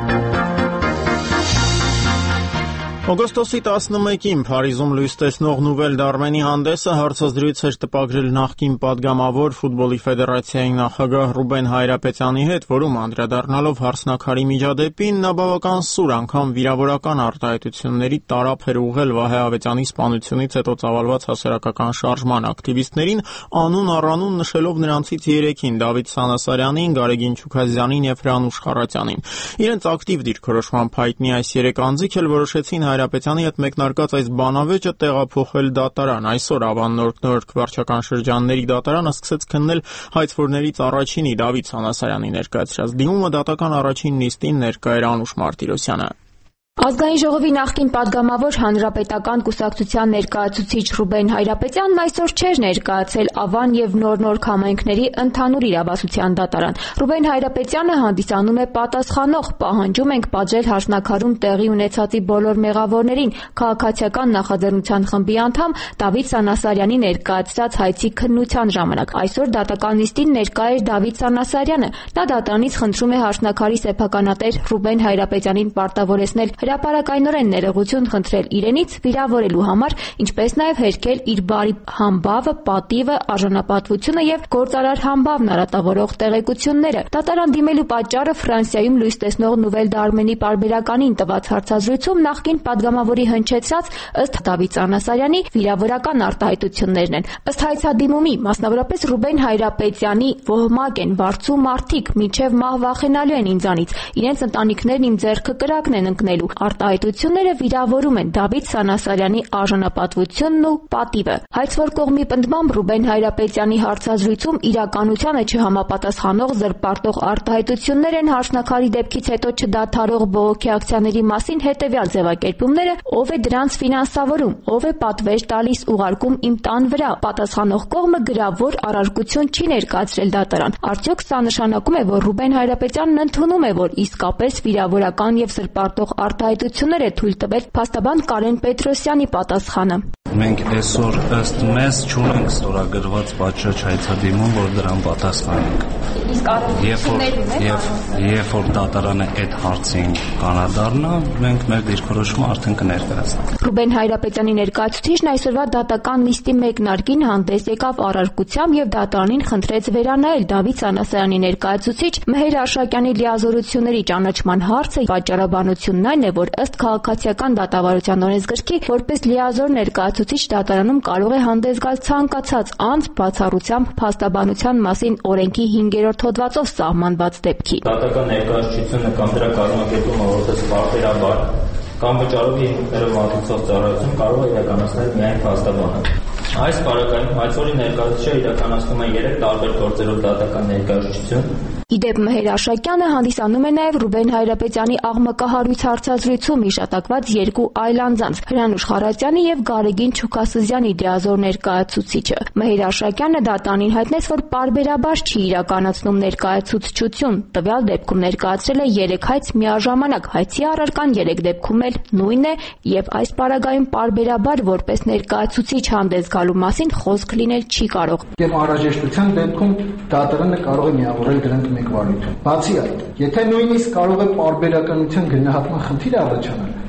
Օգոստոսի տասնմեկին Փարիզում լույս տեսնող Նուվել Դարմենի հանդեսը հարցազրույց էր տպագրել նախկին падգամավոր ֆուտբոլի ֆեդերացիայի նախագահ Ռուբեն Հայրապետյանի հետ, որում անդրադառնալով հարսնաքարի միջադեպին, նա բավական սուր անգամ վիրավորական արտահայտությունների տարափ էր ուղղել Վահե Ավետյանի սպանությունից հետո ծավալված հասարակական շարժման ակտիվիստներին, անուն առանուն նշելով նրանցից երեքին՝ Դավիթ Սանասարյանին, Գարեգին Չուքազյանին եւ Հրանուշ Խառատյանին։ Իրենց ակտիվ դիրքորոշմամբ հայտնի այս երեք անձիկ էլ որոշեցին Հայրապետյանի հետ մեկնարկած այս բանավեճը տեղափոխել դատարան։ Այսօր Ավան Նորք վարչական շրջանների դատարանը սկսեց քննել հայցվորներից առաջինի Դավիթ Սանասարյանի ներկայացրած դիմումը դատական առաջին նիստին ներկա էր Անուշ Մարտիրոսյանը։ Ազգային ժողովի նախկին падգամավոր Հանրապետական կուսակցության ներկայացուցիչ Ռուբեն Հայրապետյանն այսօր չէր ներկայացել Ավան եւ Նոր-Նորք համայնքների ընդհանուր իրավասության դատարան։ Ռուբեն Հայրապետյանը հանդիսանում է պատասխանող, պահանջում ենք պատժել հարսնաքարում տեղի ունեցածի բոլոր մեղավորներին, քաղաքացիական նախաձեռնության խմբի անդամ Դավիթ Սանասարյանի ներկայացրած հայցի քննության ժամանակ։ Այսօր դատական նիստին ներկա էր Դավիթ Սանասարյանը։ Նա դատարանից խնդրում է հարսնաքարի սեփականատեր Ռուբեն Հայրապետյանին պարտավորեցնել հրապարակայնորեն ներողություն խնդրել իրենից վիրավորելու համար, ինչպես նաև հերքել իր բարի համբավը, պատիվը, արժանապատվությունը եւ գործարար համբավն արատավորող տեղեկությունները։ Դատարան դիմելու պատճառը Ֆրանսիայում լույս տեսնող Նուվել Դարմենի պարբերականին տված հարցազրույցում նախկին падգամավորի հնչեցրած ըստ Դավիթ Սանասարյանի վիրավորական արտահայտություններն են։ Ըստ հայցադիմումի, մասնավորապես Ռուբեն Հայրապետյանի ոհմակ են, վարձու մարդիկ, մինչև մահ վախենալու են ինձանից, իրենց ընտանիքներն իմ ձեռքը կրակն են ընկնելու։ Արտահայտությունները վիրավորում են Դավիթ Սանասարյանի արժանապատվությունն ու պատիվը։ Հայցվոր կողմի պնդմամբ Ռուբեն Հայրապետյանի հարցազրույցում իրականությանը չհամապատասխանող զրպարտող արտահայտություններ են հարսնաքարի դեպքից հետո չդադարող բողոքի ակցիաների մասին հետևյալ ձևակերպումները, ով է դրանց ֆինանսավորում, ով է պատվեր տալիս ուղարկում իմ տան վրա, պատասխանող կողմը գրավոր առարկություն չի ներկայացրել դատարան։ Արդյոք սա նշանակում է, որ Ռուբեն Հայրապետյանն ընդունում է, որ իսկապես վիրավորական եւ զրպարտող արտահայտություններ է թույլ տվել փաստաբան Կարեն Պետրոսյանի պատասխանը։ Մենք այսօր ըստ մեզ չունենք ստորագրված պատշաճ հայցադիմում, որ դրան պատասխանենք։ Իսկ առողջություններն է Երբ որ դատարանը այդ հարցին կանադառնա, մենք մեր դիրքորոշումը արդեն կներկայացնենք։ Ռուբեն Հայրապետյանի ներկայացուցիչն այսօրվա դատական նիստի մեկնարկին հանդես եկավ առարկությամբ եւ դատարանին խնդրեց վերանայել Դավիթ Սանասարյանի ներկայացուցիչ Մհեր Արշակյանի լիազորությունների ճանաչման հարցը։ Պատճառաբանությունն այն է, որ ըստ քաղաքացիական դատավարության օրենսգրքի որպես լիազոր ներկայացուցիչ դատարանում կարող է հանդես գալ ցանկացած անձ բացառությամբ փաստաբանության մասին օրենքի հինգերորդ հոդվածով սահմանված դեպքի։ Դատական ներկայացուցիչությունը կամ դրա կազմակերպումը որպես պարտերաբար կամ վճարովի հիմունքներով մատուցող ծառայություն կարող է իրականացնել միայն փաստաբանը։ Այս պարագայում հայցվորի ներկայացուցիչը իրականացնում է երեք տարբեր գործերով դատական ներկայացուցիչություն։ Իդեպ Մհեր Աշակյանը հանդիսանում է նաև Ռուբեն Հայրապետյանի աղմկահարույց հարցազրույցում հիշատակված երկու այլ անձանց՝ Հրանուշ Խառատյանի եւ Գարեգին Չուքասզյանի լիազոր ներկայացուցիչը։ Մհեր Աշակյանը դատարանին հայտնեց, որ պարբերաբար չի իրականացնում ներկայացուցչություն։ Տվյալ դեպքում ներկայացրել է երեք հայց միաժամանակ, հայցի առարկան երեք դեպքում էլ նույնն է եւ այս պարագայում պարբերաբար որպես ներկայացուցիչ հանդես գալու մասին խոսք լինել չի կարող։ Եվ անհրաժեշտության դեպքում դատարանը կարող է միավորել դրանք մեկ վարույթում։ Բացի այդ, եթե նույնիսկ կարող է պարբերականության գնահատման խնդիր առաջանալ,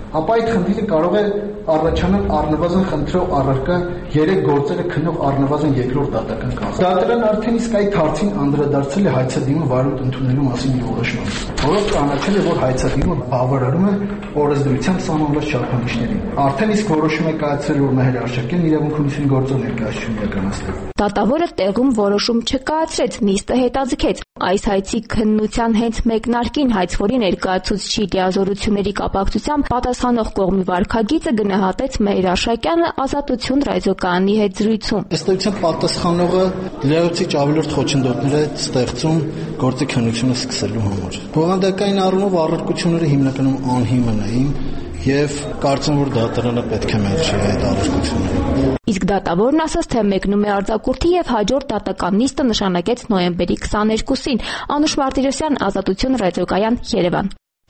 ապա այդ խնդիրը կարող է առաջանալ առնվազն խնդրող առարկա երեք գործերը քննող առնվազն երկրորդ դատական կազմ։ Դատարանը արդեն իսկ այդ հարցին անդրադարձել է հայցադիմը վարույթ ընդունելու մասին իր որոշմամբ, որով կանացել է, որ հայցադիմը բավարարում է օրենսդրությամբ սահմանված չափանիշներին։ Արդեն իսկ որոշում է կայացրել, որ նա հրաժարական իրավունք ունեցող գործով ներկայացում իրականացնել։ Դատավորը տեղում որոշում չկայացրեց, նիստը հետաձգեց։ Այս հայցի քննության հենց մեկնարկին հայցվորի ներկայացուցչի լիազորությունների կապակցությամբ պատասխանող կողմի վարքագիծը գնահատեց Մեհր Աշակյանը Ազատություն ռադիոկայանի հետ զրույցում։ Ըստ էության պատասխանողը լիազորիչ ավելորդ խոչընդոտներ է ստեղծում գործի քննությունը սկսելու համար։ Բովանդակային առումով առարկությունները հիմնականում անհիմն էին եւ կարծում որ դատարանը պետք է մերժի այդ առարկությունները։ Իսկ դատավորն ասաց, թե մեկնում է արձակուրդի եւ հաջորդ դատական նիստը նշանակեց նոյեմբերի քսաներկուսին։ Անուշ Մարտիրոսյան, Ազատություն ռադիոկայան, Երևան։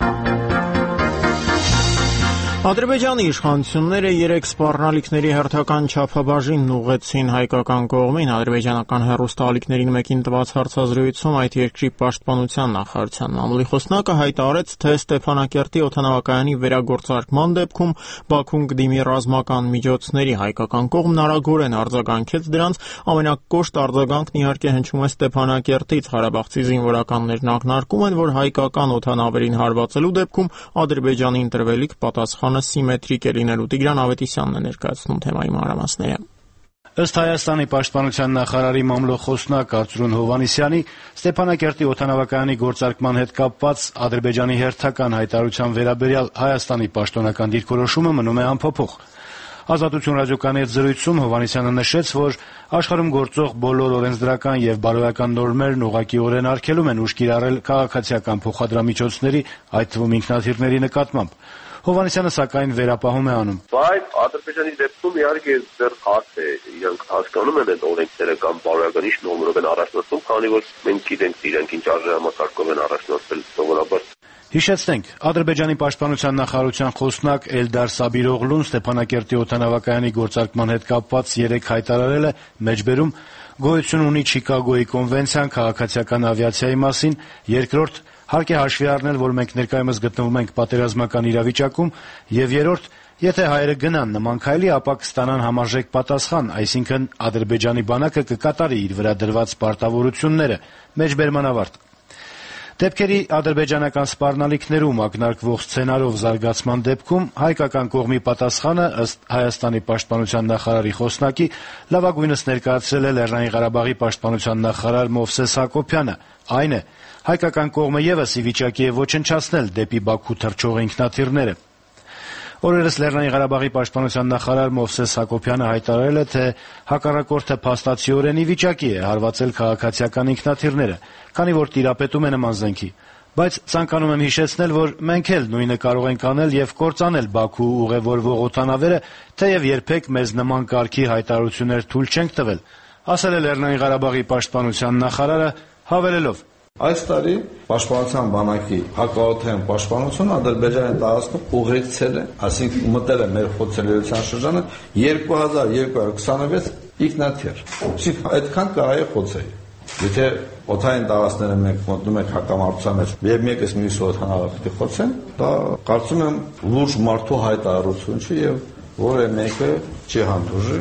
Ադրբեջանի իշխանությունները երեք սպառնալիքների հերթական չափաբաժինն ուղղեցին հայկական կողմին։ Ադրբեջանական հեռուստաալիքներին մեկին տված հարցազրույցում այդ երկրի պաշտպանության նախարարության մամուլի խոսնակը հայտարարեց, թե Ստեփանակերտի օդանավակայանի վերագործարկման դեպքում Բաքուն կդիմի ռազմական միջոցների։ Հայկական կողմն արագորեն արձագանքեց դրանց։ Ամենակոշտ արձագանքն իհարկե հնչում է Ստեփանակերտից։ Ղարաբաղցի զինվորականներն ակնարկում են, որ հայկական օդանավերին հարվածելու դեպքում Ադրբեջանին տրվելիք պատասխան սիմետրիկ է լինելու։ Տիգրան Ավետիսյանն է ներկայացնում թեմայի մանրամասները։ Ըստ Հայաստանի պաշտպանության նախարարի մամլոխոսնակ Արծրուն Հովհաննիսյանի, Ստեփանակերտի օդանավակայանի գործարկման հետ կապված Ադրբեջանի հերթական հայտարարության վերաբերյալ Հայաստանի պաշտոնական դիրքորոշումը մնում է անփոփոխ։ Ազատություն ռադիոկայանի հետ զրույցում Հովհաննիսյանը նշեց, որ աշխարհում գործող բոլոր օրենսդրական եւ բարոյական նորմերն ուղղակիորեն արգելում են ուժ կիրառել քաղաքացիական փոխադրամիջոցների, այդ թվում ինքնաթիռների նկատմամբ։ Հովհաննիսյանը սակայն վերապահում է անում։ Բայց Ադրբեջանի դեպքում իհարկե դեռ հարց է, իրանք հասկանում են այդ օրենքները կամ բարոյական ինչ նորմերով են առաջնորդվում, քանի որ մենք գիտենք իրանք ինչ արժեհամակարգով են առաջնորդվել սովորաբար։ Հիշեցնենք, Ադրբեջանի պաշտպանության նախարարության խոսնակ Էլդար Սաբիրօղլուն Ստեփանակերտի օդանավակայանի գործարկման հետ կապված երեք հայտարարել է մեջբերում գոյություն ունի Չիկագոյի կոնվենցիան քաղաքացիական ավիացիայի մասին, երկրորդ հարկ է հաշվի առնել, որ մենք ներկայումս գտնվում ենք պատերազմական իրավիճակում, եւ երրորդ, եթե հայերը գնան նման քայլի, ապա կստանան համարժեք պատասխան, այսինքն Ադրբեջանի բանակը կկատարի իր վրա դրված պարտավորությունները։ Մեջբերման ավարտ։ Դեպքերի ադրբեջանական սպառնալիքներում ակնարկվող սցենարով զարգացման դեպքում հայկական կողմի պատասխանը ըստ Հայաստանի պաշտպանության նախարարի խոսնակի լավագույնս ներկայացրել է Լեռնային Ղարաբաղի պաշտպանության նախարար Մովսես Հակոբյանը, այն է, հայկական կողմը եւս ի վիճակի է ոչնչացնել դեպի Բաքու թռչող ինքնաթիռները։ Օրերս Լեռնային Ղարաբաղի պաշտպանության նախարար Մովսես Հակոբյանը հայտարարել է, թե հակառակորդը փաստացիորեն ի վիճակի է հարվածել քաղաքացիական ինքնաթիռները, քանի որ տիրապետում է նման զենքի։ Բայց ցանկանում եմ հիշեցնել, որ մենք էլ նույնը կարող ենք անել եւ կործանել Բաքու ուղևորվող օդանավերը, թեև երբեք մեզ նման կարգի հայտարարություններ թույլ չենք տվել, ասել է Լեռնային Ղարաբաղի պաշտպանության նախարարը, հավելելով. Այս տարի պաշտպանության բանակի հակաօդային պաշտպանությունը Ադրբեջանի տարածքում ուղեկցել է, այսինքն մտել է մեր խոցելիության շրջանը երկու հազար երկու հարյուր քսաներկու ինքնաթիռ։ Այսինքն այդքան կարելի է խոցել։ Եթե օդային տարածքները մենք մտնում ենք հակամարտության մեջ, եւ մեկս մյուսի օդանավը պետք է խոցեն, դա կարծում եմ լուրջ մարդու հայտարարություն չի եւ որը մեկը չի հանդուրժի։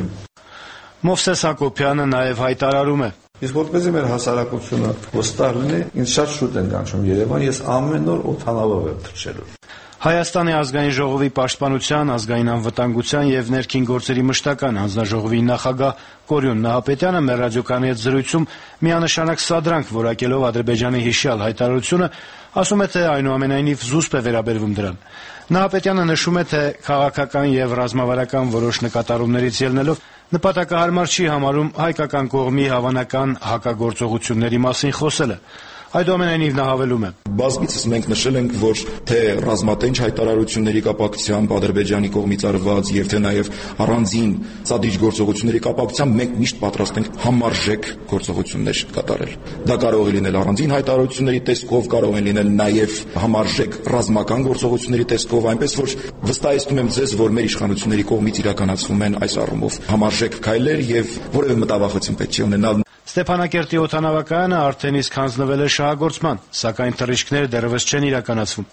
Մովսես Հակոբյանը նաեւ հայտարարում է. Իսկ որպեսզի մեր հասարակությունը վստահ լինի, ինձ շատ շուտ են կանչում Երևան, ես ամեն օր օդանավով եմ թռչելու։ Հայաստանի ազգային ժողովի պաշտպանության, ազգային անվտանգության եւ ներքին գործերի մշտական հանձնաժողովի նախագահ Կորյուն Նահապետյանը մեր ռադիոկայանի հետ զրույցում միանշանակ սադրանք որակելով Ադրբեջանի հիշյալ հայտարարությունը, ասում է, թե այնուամենայնիվ զուսպ է վերաբերվում դրան։ Նահապետյանը նշում է, թե քաղաքական եւ ռազմավարական որոշ նկատառումներից ելնելով նպատակահարմար չի համարում հայկական կողմի հավանական հակագործողությունների մասին խոսելը։ Այդուամենայնիվ նա հավելում է. Բազմիցս մենք նշել ենք, որ թե ռազմատենչ հայտարարությունների կապակցությամբ Ադրբեջանի կողմից արված եւ թե նաեւ առանձին սադիչ գործողությունների կապակցությամբ մենք միշտ պատրաստ ենք համարժեք գործողություններ կատարել։ Դա կարող է լինել առանձին հայտարարությունների տեսքով, կարող են լինել նաեւ համարժեք ռազմական գործողությունների տեսքով, այնպես որ վստահեցնում եմ ձեզ, որ մեր իշխանությունների կողմից իրականացվում են այս առումով համարժեք քայլեր եւ որևէ մտավախություն պետք չի ունենալ։ Ստեփանակերտի օդանավակայանը արդեն իսկ հանձնվել է շահագործման, սակայն թռիչքները դեռևս չեն իրականացվում։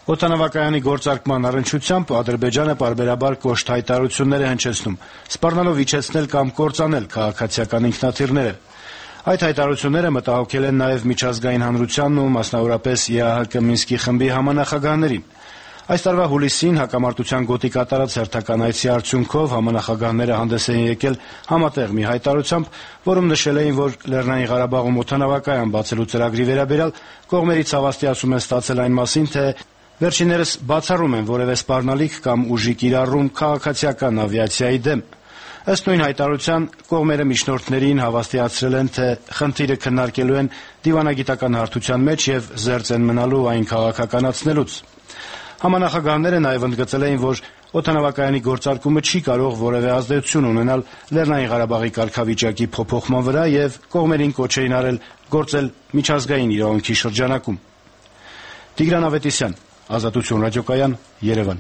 Օդանավակայանի գործարկման առնչությամբ Ադրբեջանը պարբերաբար կոշտ հայտարարություններ է հնչեցնում, սպառնալով իջեցնել կամ կործանել քաղաքացիական ինքնաթիռները։ Այդ հայտարարությունները մտահոգել են նաև միջազգային հանրությանն ու մասնավորապես ԵԱՀԿ Մինսկի խմբի համանախագահներին։ Այս տարվա հուլիսին հակամարտության գոտի կատարած հերթական այցի արդյունքով համանախագահները հանդես էին եկել համատեղ մի հայտարարությամբ, որում նշել էին, որ Լեռնային Ղարաբաղում օդանավակայան բացելու ծրագրի վերաբերյալ կողմերից հավաստիացում են ստացել այն մասին, թե վերջիններս բացառում են որևէ սպառնալիք կամ ուժի կիրառում քաղաքացիական ավիացիայի դեմ։ Ըստ նույն հայտարարության կողմերը միջնորդներին հավաստիացրել են, թե խնդիրը քննարկելու են դիվանագիտական հարթության մեջ եւ զերծ են մնալու այն քաղաքականացնելուց։ Համանախագահները նաև ընդգծել էին, որ օդանավակայանի գործարկումը չի կարող որևէ ազդեցություն ունենալ Լեռնային Ղարաբաղի կարգավիճակի փոփոխման վրա եւ կողմերին կոչ էին արել գործել միջազգային իրավունքի շրջանակում։ Տիգրան Ավետիսյան, Ազատություն ռադիոկայան, Երևան։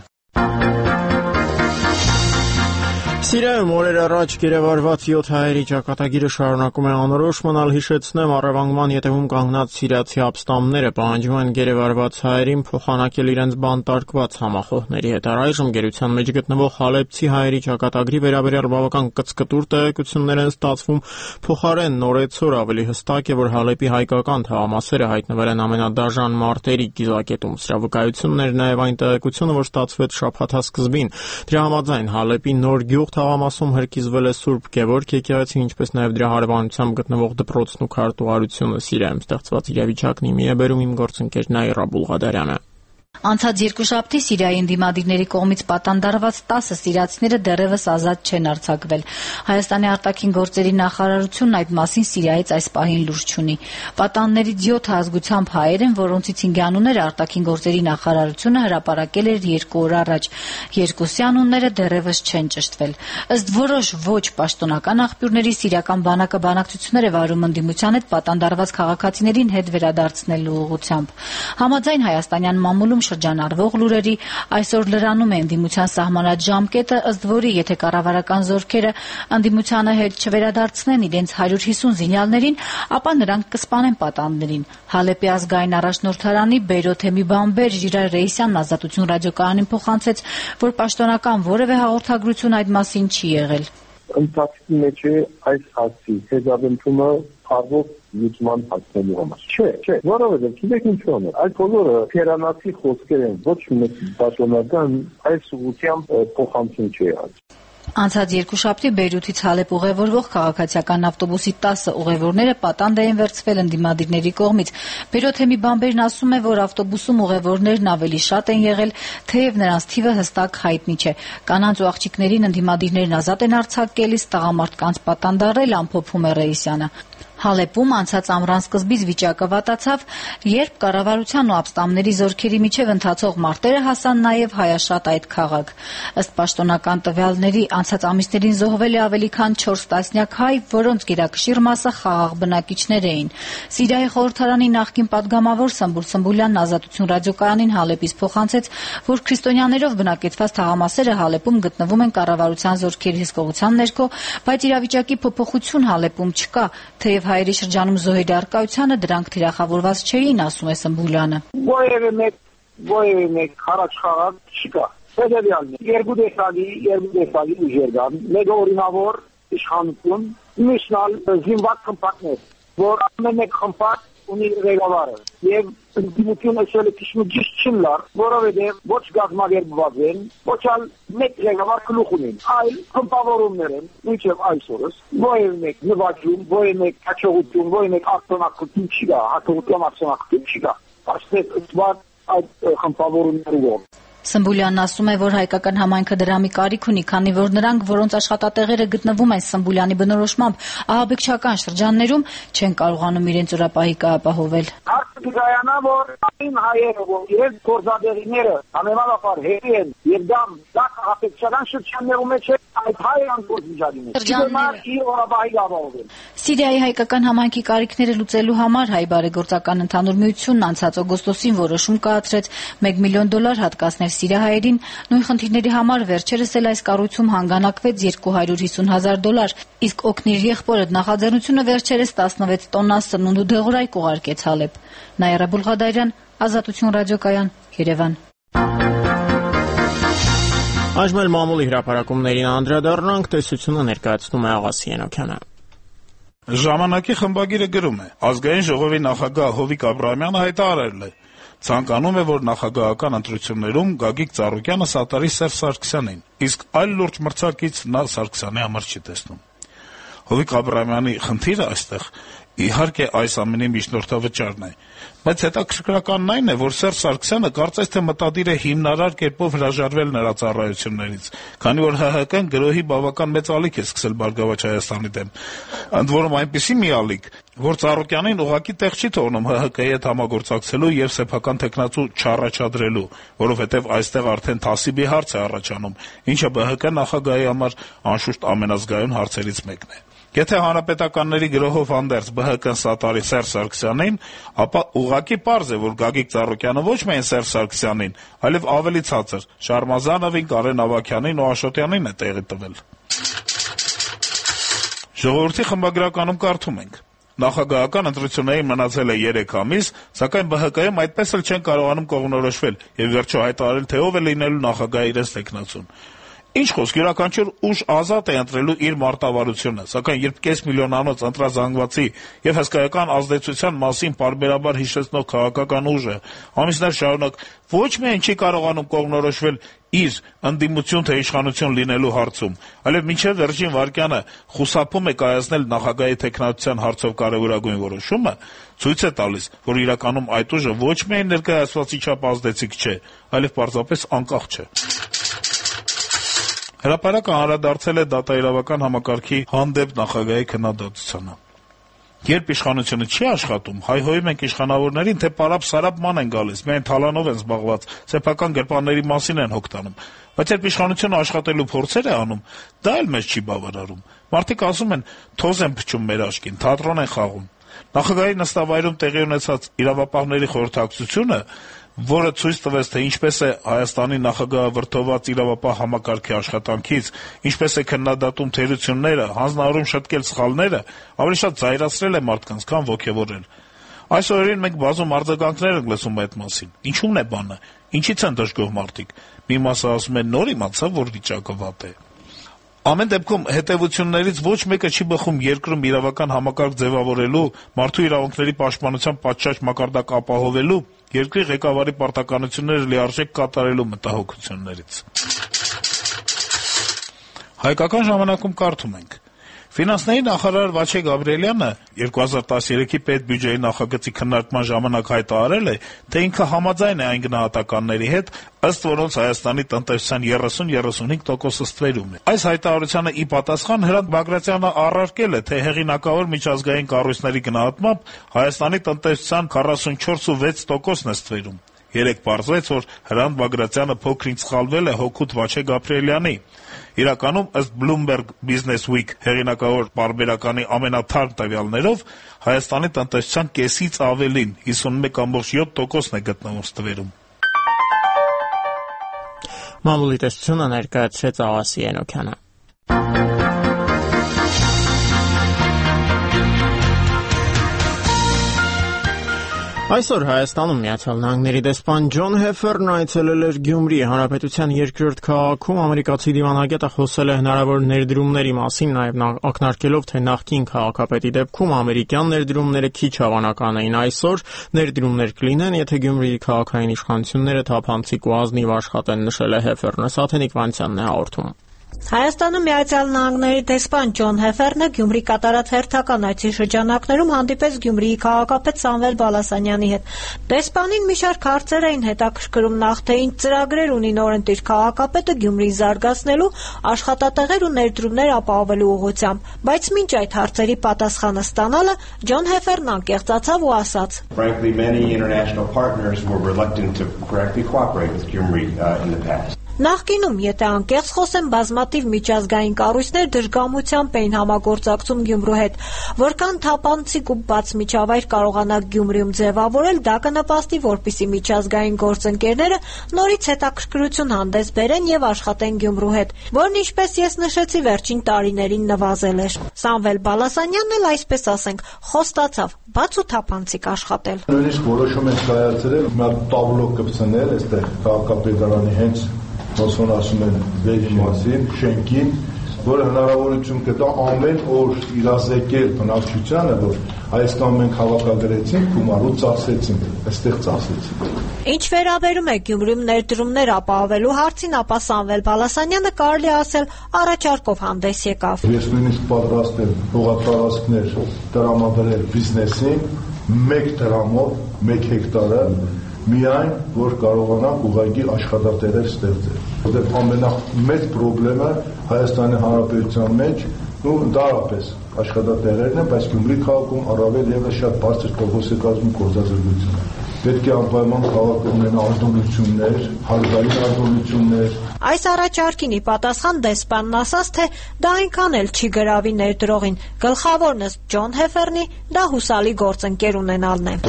Սիրիայում օրեր առաջ գերեվարված յոթ հայերի ճակատագիրը շարունակում է անորոշ մնալ, հիշեցնեմ, առևանգման ետևում կանգնած սիրիացի ապստամբները պահանջում են գերեվարված հայերին փոխանակել իրենց բանտարկված համախոհների հետ։ Առայժմ գերության մեջ գտնվող հալեբցի հայերի ճակատագրի վերաբերյալ բավական կծկտուր տեղեկություններ են ստացվում, փոխարեն նորեցօր ավելի հստակ է, որ Հալեպի հայկական թաղամասերը հայտնվել են ամենադաժան մարտերի գիզակետում։ Սրա վկայությունն էր նաև այն տեղեկությունը, որ ստացվեց շաբաթասկզբին։ Դրա համաձայն Հալեպի նոր գյուղ թաղամասում հրկիզվել է Սուրբ Գևորգ եկեղեցին, ինչպես նաև դրա հարևանությամբ գտնվող դպրոցն ու քարտուղարությունը։ Սիրիայում ստեղծված իրավիճակն իմի է բերում իմ գործընկեր Նաիրա Բուլղադարյանը։ Անցած երկուշաբթի Սիրիայի ընդդիմադիրների կողմից պատանդարված տասը սիրիացիները դեռևս ազատ չեն արձակվել։ Հայաստանի արտաքին գործերի նախարարությունն այդ մասին Սիրիայից այս պահին լուրջ չունի։ Պատանդներից յոթը ազգությամբ հայեր են, որոնցից հինգի անունները արտաքին գործերի նախարարությունը հրապարակել էր երկու օր առաջ։ Երկուսի անունները դեռևս չեն ճշտվել։ Ըստ որոշ ոչ պաշտոնական աղբյուրների սիրիական բանակը բանակցություններ է վարում ընդդիմության հետ պատանդարված քաղաքացիներին հետ վերադարձնելու ուղղությամբ։ Համաձայն հայաստանյան մամուլում շրջանառվող լուրերի այսօր լրանում է ընդդիմության սահմանած ժամկետը, ըստ որի եթե կառավարական զորքերը ընդդիմությանը հետ չվերադարձնեն իրենց հարյուր հիսուն զինյալներին, ապա նրանք կսպանեն պատանդներին։ Հալեպի ազգային առաջնորդարանի Բեյրութեմի բամբեր Ժիրայր Ռեյսյանն Ազատություն ռադիոկայանին փոխանցեց, որ պաշտոնական որևէ հաղորդագրություն այդ մասին չի եղել։ Ընթացքի մեջ է այս հացի հետադեմությունը փառվող լուծման հասնելու համար։ Չէ, չէ, որովհետև գիտեք ինչու՞ է։ Այդ բոլորը թերանացի խոսքեր են, ոչ մեկ պաշտոնական այս ուղղությամբ փոխանցում չի եղել։ Անցած երկուշաբթի Բեյրութից Հալեպ ուղևորվող քաղաքացիական ավտոբուսի տասը ուղևորները պատանդ էին վերցվել ընդդիմադիրների կողմից։ Բեյրութեմի բամբերն ասում է, որ ավտոբուսում ուղևորներն ավելի շատ են եղել, թեև նրանց թիվը հստակ հայտնի չէ։ Կանանց ու աղջիկներին ընդդիմադիրներն ազատ են արձակելիս տղամարդկանց պատանդարել, ամփոփում է Ռեյսյանը։ Հալեպում անցած ամռան սկզբից վիճակը վատացավ, երբ կառավարության ու ապստամբների զորքերի միջև ընթացող մարտերը հասան նաև հայաշատ այդ քաղաք։ Ըստ պաշտոնական տվյալների անցած ամիսներին զոհվել է ավելի քան չորս տասնյակ հայ, որոնց գերակշիռ մասը խաղաղ բնակիչներ էին։ Սիրիայի խորհրդարանի նախկին падգամավոր Սմբուլ Սմբուլյանն Ազատություն ռադիոկայանին Հալեպից փոխանցեց, որ քրիստոնյաներով բնակեցված թաղամասերը Հալեպում գտնվում են կառավարության զորքերի հսկողության ներքո, բայց իրավիճակի փոփոխություն Հալեպում չկա, թեև հայերի շրջանում զոհերի առկայությանը դրանք թիրախավորված չէին, ասում է Սմբուլյանը։ Որևէ մեկ, որևէ մեկ առաջ խաղալ չկա։ Հետևյալն է, երկու տեսակի, երկու տեսակի ուժեր կան, մեկը օրինավոր իշխանություն, մյուսն ալ զինված խմբակներ, որ ամեն մեկ խմբակ ունի ղեկավարը, եւ ընդդիմությունը շել է քիչ չլար, որովհետեւ ոչ գազམ་ագերբված են, ոչ ալ մեկ ղեկավար գլուխ ունեն, այլ խմբավորումներ են, ինչեւ այսօրս որևէ մեկ նվաճում, որևէ մեկ հաջողություն, որևէ մեկ ակտիվություն չի գա, հաջողության ակտիվություն չի գա, այստեղ ստված այդ խմբավորումներով։ Սմբուլյանն ասում է, որ հայկական համայնքը դրամի կարիք ունի, քանի որ նրանք, որոնց աշխատատեղերը գտնվում են Սմբուլյանի բնորոշմամբ ահաբեկչական շրջաններում, չեն կարողանում իրենց օրապահիկը ապահովել։ Հարցը կայանա, որ այն հայերը, որ իրենց գործադեղիները համեմատաբար հերի են եւ դա ահաբեկչական շրջաններում է, այդ հայերան գործիչարիներ։ Սիրիայի հայկական համայնքի կարիքները լուծելու համար Հայ բարեգործական ընդհանուր միությունն անցած օգոստոսին որոշում կայացրեց մեկ միլիոն դոլար հատկացնել սիրիահայերին, նույն խնդիրների համար վերջերս էլ այս կառույցում հանգանակվեց երկու հարյուր հիսուն հազար դոլար, իսկ օգնիր եղբորդ նախաձեռնությունը վերջերս տասնվեց տոննա սնունդ ու դեղորայք ուղարկեց Հալեպ։ Նաիրա Բուլղադարյան, Ազատություն ռադիոկայան, Երևան։ Այժմ էլ մամուլի հրապարակումներին անդրադառնանք, տեսությունը ներկայացնում է Աղասի Ենոքյանը։ Ժամանակի խմբագիրը գրում է. ազգային ժողովի նախագահ Հովիկ Աբրահամյանը հայտարարել է. ցանկանում է, որ նախագահական ընտրություններում Գագիկ Ծառուկյանը սատարի Սերժ Սարգսյանին, իսկ այլ լուրջ մրցակից նա Սարգսյանի համար չի տեսնում։ Հովիկ Աբրահամյանի խնդիրը այստեղ իհարկե այս ամենի միջնորդավճարն է, բայց հետաքրքրականն այն է, որ Սերժ Սարգսյանը կարծես թե մտադիր է հիմնարար կերպով հրաժարվել նրա ծառայություններից, քանի որ Հ Հ Կն գրոհի բավական մեծ ալիք է սկսել Բարգավաճ Հայաստանի դեմ, ընդ որում այնպիսի մի ալիք, որ Ծառուկյանին ուղղակի տեղ չի թողնում Հ Հ Կի հետ համագործակցելու եւ սեփական տեխնացու չառաջադրելու, որովհետեւ այստեղ արդեն թասիբի հարց է առաջանում, ինչը Բ Հ Կ նախագահի համար անշուշտ ամենազգայուն հարցերից մեկն է։ Եթե հանրապետականների գրոհով հանդերձ Բ Հ Կն սատարի Սերժ Սարգսյանին, ապա ուղղակի պարզ է, որ Գագիկ Ծառուկյանը ոչ միայն Սերժ Սարգսյանին, այլև ավելի ցածր Շարմազանովին, Կարեն Ավագյանին ու Աշոտյանին է տեղի տվել։ Ժողովրդի խմբագրականում կարդում ենք. նախագահական ընտրություններին մնացել է երեք ամիս, սակայն Բ Հ Կում այդպես էլ չեն կարողանում կողմնորոշվել եւ վերջո հայտարարել, թե ով է լինելու նախագահի իրենց տեխնացուն։ Ինչ խոսք, յուրաքանչյուր ուժ ազատ է ընտրելու իր մարտավարությունը, սակայն երբ կես միլիոնանոց ընտրազանգվածի եւ հսկայական ազդեցության մասին պարբերաբար հիշեցնող քաղաքական ուժը ամիսներ շարունակ ոչ միայն չի կարողանում կողմնորոշվել իր ընդդիմություն թե իշխանություն լինելու հարցում, այլև մինչև վերջին վայրկյանը խուսափում է կայացնել նախագահի տեխնացության հարցով կարևորագույն որոշումը, ցույց է տալիս, որ իրականում այդ ուժը ոչ միայն ներկայացվածի չափ ազդեցիկ չէ, այլև պարզապես անկախ չէ։ Հրապարակը անդրադարձել է դատաիրավական համակարգի հանդեպ նախագահի քննադատությանը։ Երբ իշխանությունը չի աշխատում, հայհոյում ենք իշխանավորներին, թե պարապ-սարապ ման են գալիս, միայն թալանով են զբաղված, սեփական գրպանների մասին են հոգտանում։ Բայց երբ իշխանությունը աշխատելու փորձեր է անում, դա էլ մեզ չի բավարարում։ Մարդիկ ասում են, թոզ են փչում մեր աչքին, թատրոն են խաղում։ Նախագահի նստավայրում տեղի ունեցած իրավապահների խորհրդակցությունը, որը ցույց տվեց, թե ինչպես է Հայաստանի նախագահը վրդոված իրավապահ համակարգի աշխատանքից, ինչպես է քննադատում թերությունները, հանձնարարում շտկել սխալները, ավելի շատ զայրացրել է մարդկանց, քան ոգևորել։ Այս օրերին մենք բազում արձագանքներ ենք լսում այդ մասին։ Ինչու՞մն է բանը, ինչի՞ց են դժգոհ մարդիկ։ Մի մասը ասում է նոր իմացավ, որ վիճակը վատ է։ Ամեն դեպքում հետևություններից ոչ մեկը չի բխում երկրում իրավական համակարգ ձևավորելու, մարդու իրավունքների պաշտպանության պատշաճ մակարդակ ապահովելու, երկրի ղեկավարի պարտականությունները լիարժեք կատարելու մտահոգություններից։ Հայկական ժամանակում կարդում ենք. Ֆինանսների նախարար Վաչե Գաբրիելյանը երկու հազար տասներեքի պետբյուջեի նախագծի քննարկման ժամանակ հայտարարել է, թե ինքը համաձայն է այն գնահատականների հետ, ըստ որոնց Հայաստանի տնտեսության երեսուն երեսունհինգ տոկոսը ստվերում է։ Այս հայտարարությանը ի պատասխան Հրանտ Բագրատյանը առարկել է, թե հեղինակավոր միջազգային կառույցների գնահատմամբ Հայաստանի տնտեսության քառասունչորս տոկոսն է ստվերում։ Երեկ պարզվեց, որ Հրանտ Բագրատյանը փոքր-ինչ սխալվել է հօգուտ Վաչե Գաբրիելյանի։ Իրականում, ըստ Bloomberg Business Week հեղինակավոր պարբերականի ամենաթարմ տվյալներով, Հայաստանի տնտեսության կեսից ավելին հիսունմեկ կόμք յոթ տոկոսն է գտնվում ստվերում։ Մամուլի տեսությունը ներկայացրեց Աղասի Ենոքյանը։ Այսօր Հայաստանում Միացյալ Նահանգների դեսպան Ջոն Հեֆերն այցելել էր Գյումրի։ Հանրապետության երկրորդ քաղաքում ամերիկացի դիվանագետը խոսել է հնարավոր ներդրումների մասին, նաև ակնարկելով, թե նախկին քաղաքապետի դեպքում ամերիկյան ներդրումները քիչ հավանական էին։ Այսօր ներդրումներ կլինեն, եթե Գյումրիի քաղաքային իշխանությունները թափանցիկ ու ազնիվ աշխատեն, նշել է Հեֆերնը։ Սաթենիկ Վանցյանն է հաղորդում։ Հայաստանում Միացյալ Նահանգների դեսպան Ջոն Հեֆերնը Գյումրի կատարած հերթական այցի շրջանակներում հանդիպեց Գյումրիի քաղաքապետ Սամվել Բալասանյանի հետ։ Դեսպանին մի շարք հարցեր էին հետաքրքրում, նախ թե ինչ ծրագրեր ունի նորընտիր քաղաքապետը Գյումրիի զարգացնելու, աշխատատեղեր ու ներդրումներ ապահովելու ուղղությամբ, բայց մինչ այդ հարցերի պատասխանը ստանալը Ջոն Հեֆերն անկեղծացավ ու ասաց. Frankly, many international partners were reluctant to correctly cooperate with Gyumri uh, in the past. Նախկինում, եթե անկեղծ խոսեմ, բազմաթիվ միջազգային կառույցներ դժգամությամբ էին համագործակցում Գյումրու հետ, որքան թափանցիկ ու բաց միջավայր կարողանա Գյումրիում ձևավորել, դա կնպաստի, որպեսզի միջազգային գործընկերները նորից հետաքրքրություն հանդես բերեն եւ աշխատեն Գյումրու հետ, որն ինչպես ես նշեցի, վերջին տարիներին նվազել էր։ Սամվել Բալասանյանն էլ այսպես ասենք, խոստացավ բաց ու թափանցիկ աշխատել։ Նույնիսկ որոշում են կայացրել մի տաբլո կպցնել այստեղ քաղաքապետարանի հենց ոնց որ ասում են վերի մասին, շենքին, որը հնարավորություն կտա ամեն օր իրազեկել բնակչությանը, որ Հայաստան մենք հավաքագրեցինք, գումարու ծախսեցինք, այստեղ ծախսեցինք։ Ինչ վերաբերում է Գյումրիում ներդրումներ ապահովելու հարցին, ապա Սամվել Բալասանյանը կարելի ասել առաջարկով հանդես եկավ։ Ես նույնիսկ պատրաստ եմ հողատարածքներ տրամադրել բիզնեսին, մեկ դրամով, մեկ հեկտարը, միայն որ կարողանանք ուղղակի աշխատատեղեր ստեղծել։ Որտեղ ամենամեծ խնդիրը Հայաստանի Հանրապետության մեջ ու ընդհանրապես աշխատատեղերն են, բայց Գյումրի քաղաքում առավել ևս շատ բարձր տոկոս է կազմում գործազրկությունը։ Պետք է անպայման քաղաքը ունենա արտոնություններ, հարկային արտոնություններ։ Այս առաջարկին ի պատասխան դեսպանն ասաց, թե դա այնքան էլ չի գրավի ներդրողին։ Գլխավորն ըստ Ջոն Հեֆերնի դա հուսալի գործընկեր ունենալն է։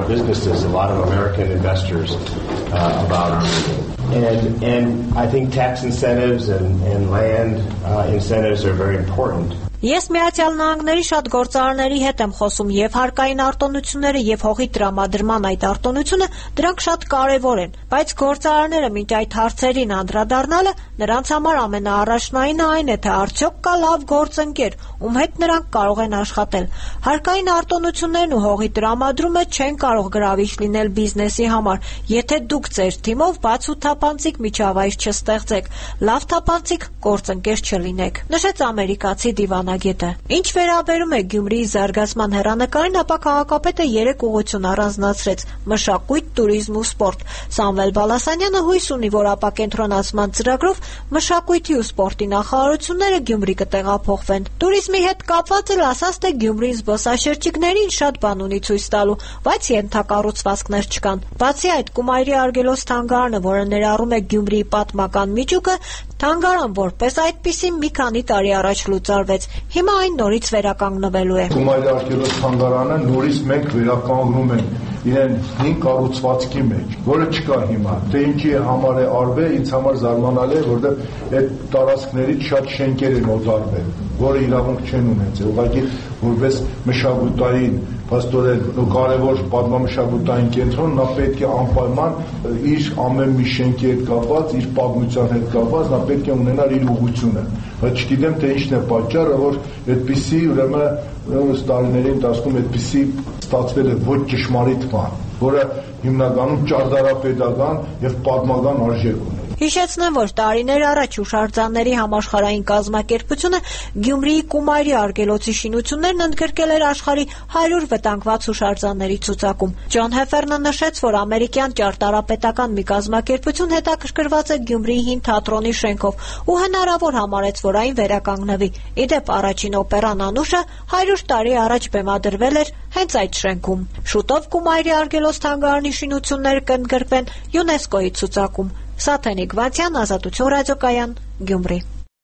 And, and I think tax incentives and, and land uh, incentives are very important. Ես Միացյալ Նահանգների շատ գործարարների հետ եմ խոսում եւ հարկային արտոնությունները եւ հողի տրամադրման այդ արտոնությունը դրանք շատ կարեւոր են, բայց գործարարները մինչ այդ հարցերին անդրադառնալը նրանց համար ամենաառաջնայինը այն է, թե արդյոք կա լավ գործընկեր, ում հետ նրանք կարող են աշխատել։ Հարկային արտոնություններն ու հողի տրամադրումը չեն կարող գրավիչ լինել բիզնեսի համար, եթե դուք ձեր թիմով բաց ու թափանցիկ միջավայր չստեղծեք, լավ թափանցիկ գործընկեր չլինեք, նշեց ամերիկացի դիվանագետը։ Ինչ վերաբերում է Գյումրիի զարգացման հեռանկարին, ապա քաղաքապետը երեք ուղղություն առանձնացրեց՝ մշակույթ, туриզմ ու սպորտ։ Սամվել Բալասանյանը հույս ունի, որ ապակենտրոնացման ծրագրով մշակույթի ու սպորտի նախարարությունները Գյումրի կտեղափոխվեն։ Туриզմի հետ կապված էլ ասաց, թե Գյումրին զբոսաշրջիկներին շատ բան ունի ցույց տալու, բայց ենթակառուցվածքներ չկան։ Բացի այդ, Կումայրի արգելոց թանգարանը, որը ներառում է Գյումրիի պատմական միջուկը, թանգարան որպես այդպիսի մի քանի տարի առաջ լուծարվեց։ Հիմա այն նորից վերականգնվելու է։ Կումայրի արգելոց թանգարանը նորից մենք վերականգնում ենք իրեն հին կառուցվածքի մեջ, որը չկա հիմա։ Թե ինչի համար է արվել, ինձ համար զարմանալի է, որովհետև այդ տարածքներից շատ շենքեր են օտարվել, որը իրավունք չեն ունեցել։ Ուղղակի որպես մշակութային փաստորեն կարևոր պատմամշակութային կենտրոն, նա պետք է անպայման իր ամեն մի շենքի հետ կապված, իր պատմության հետ կապված, նա պետք է ունենալ իր ուղղությունը։ Բայց չգիտեմ, թե ինչն է պատճառը, որ այդպիսի ուրեմն տարիների ընթացքում այդպիսի ստացվել է ոչ ճշմարիտ բան, որը հիմնականում ճարտարապետական եւ պատմական արժեք ունի։ Հիշեցնեմ, որ տարիներ առաջ հուշարձանների համաշխարհային կազմակերպությունը Գյումրիի Կումայրի արգելոցի շինություններն ընդգրկել էր աշխարհի հարյուր վտանգված հուշարձանների ցուցակում։ Ջոն Հեֆերնը նշեց, որ ամերիկյան ճարտարապետական մի կազմակերպություն հետաքրքրված է Գյումրիի հին թատրոնի շենքով ու հնարավոր համարեց, որ այն վերականգնվի։ Ի դեպ, առաջին օպերան Անուշը հարյուր տարի առաջ բեմադրվել էր հենց այդ շենքում։ Շուտով Կումայրի արգելոց թանգարանի շինությունները կընդգրկվեն ՅՈՒՆԵՍԿՕ-ի ցուցակում։ Սաթենիկ Վանցյան, Ազատություն ռադիոկայան, Գյումրի։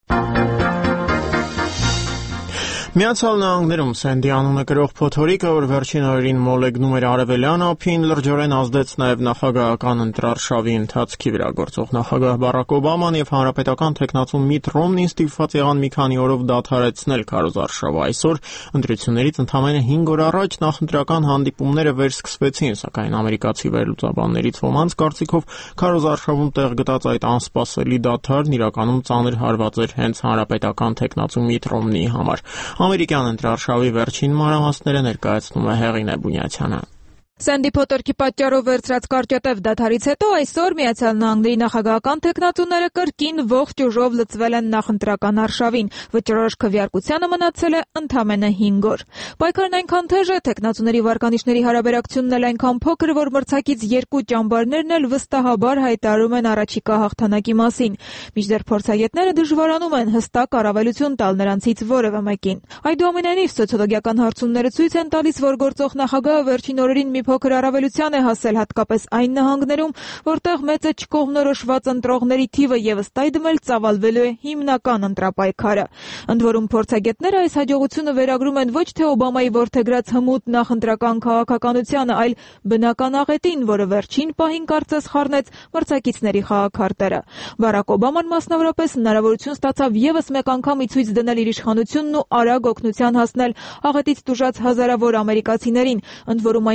Միացյալ Նահանգներում Սենդի անունը կրող փոթորիկը, որ վերջին օրերին մոլեգնում էր արևելյան ափին, լրջորեն ազդեց նաև նախագահական ընտրարշավի ընթացքի վրա։ Գործող նախագահ Բարակ Օբաման եւ հանրապետական թեկնածու Միթ Ռոմնին ստիպված եղան մի քանի օրով դադարեցնել քարոզարշավը։ Այսօր ընտրություններից ընդամենը հինգ օր առաջ նախընտրական հանդիպումները վերսկսվեցին, սակայն ամերիկացի վերլուծաբաններից ոմանց կարծիքով քարոզարշավում տեղ գտած այդ անսպասելի դադարն իրականում ծանր հարված էր հենց հանրապետական թեկնածու Միթ Ռոմնիի համար։ Ամերիկյան ընտրարշավի վերջին մանրամասները ներկայացնում է Հեղինե Բունյացյանը։ Սենդի փոթորկի պատճառով վերցրած կարճատև դադարից հետո այսօր Միացյալ Նահանգների նախագահական թեկնածուները կրկին ողջ ուժով լծվել են նախընտրական արշավին։ Վճռորոշ քվեարկությանը մնացել է ընդամենը հինգ օր։ Պայքարն այնքան թեժ է, թեկնածուների վարկանիշների հարաբերակցությունն էլ այնքան փոքր, որ մրցակից երկու ճամբարներն էլ վստահաբար հայտարարում են առաջիկա հաղթանակի մասին։ Մինչդեռ փորձագետները դժվարանում են հստակ առավելություն տալ նրանցից որևէ մեկին։ Այդուամենայնիվ սոցիոլոգիական հարցումները ցույց են տալիս, որ գործող նախագահը վերջին օրերին մի փոքր առավելության է հասել հատկապես այն նահանգներում, որտեղ մեծ է չկողմնորոշված ընտրողների թիվը եւս տայդմել ծավալվելու է հիմնական ընտրապայքարը։ Ընդ որում փորձագետները այս հաջողությունը վերագրում են ոչ թե Օբամայի որդեգրած հմուտ նախընտրական քաղաքականությանը, այլ բնական աղետին, որը վերջին պահին կարծես խառնեց մրցակիցների խաղաքարտերը։ Բարակ Օբաման մասնավորապես հնարավորություն ստացավ եւս մեկ անգամ ի ցույց դնել իր իշխանությունն ու արագ օգնության հասնել աղետից տուժած հազարավոր ամերիկացիներին, ընդ որում այնպիսի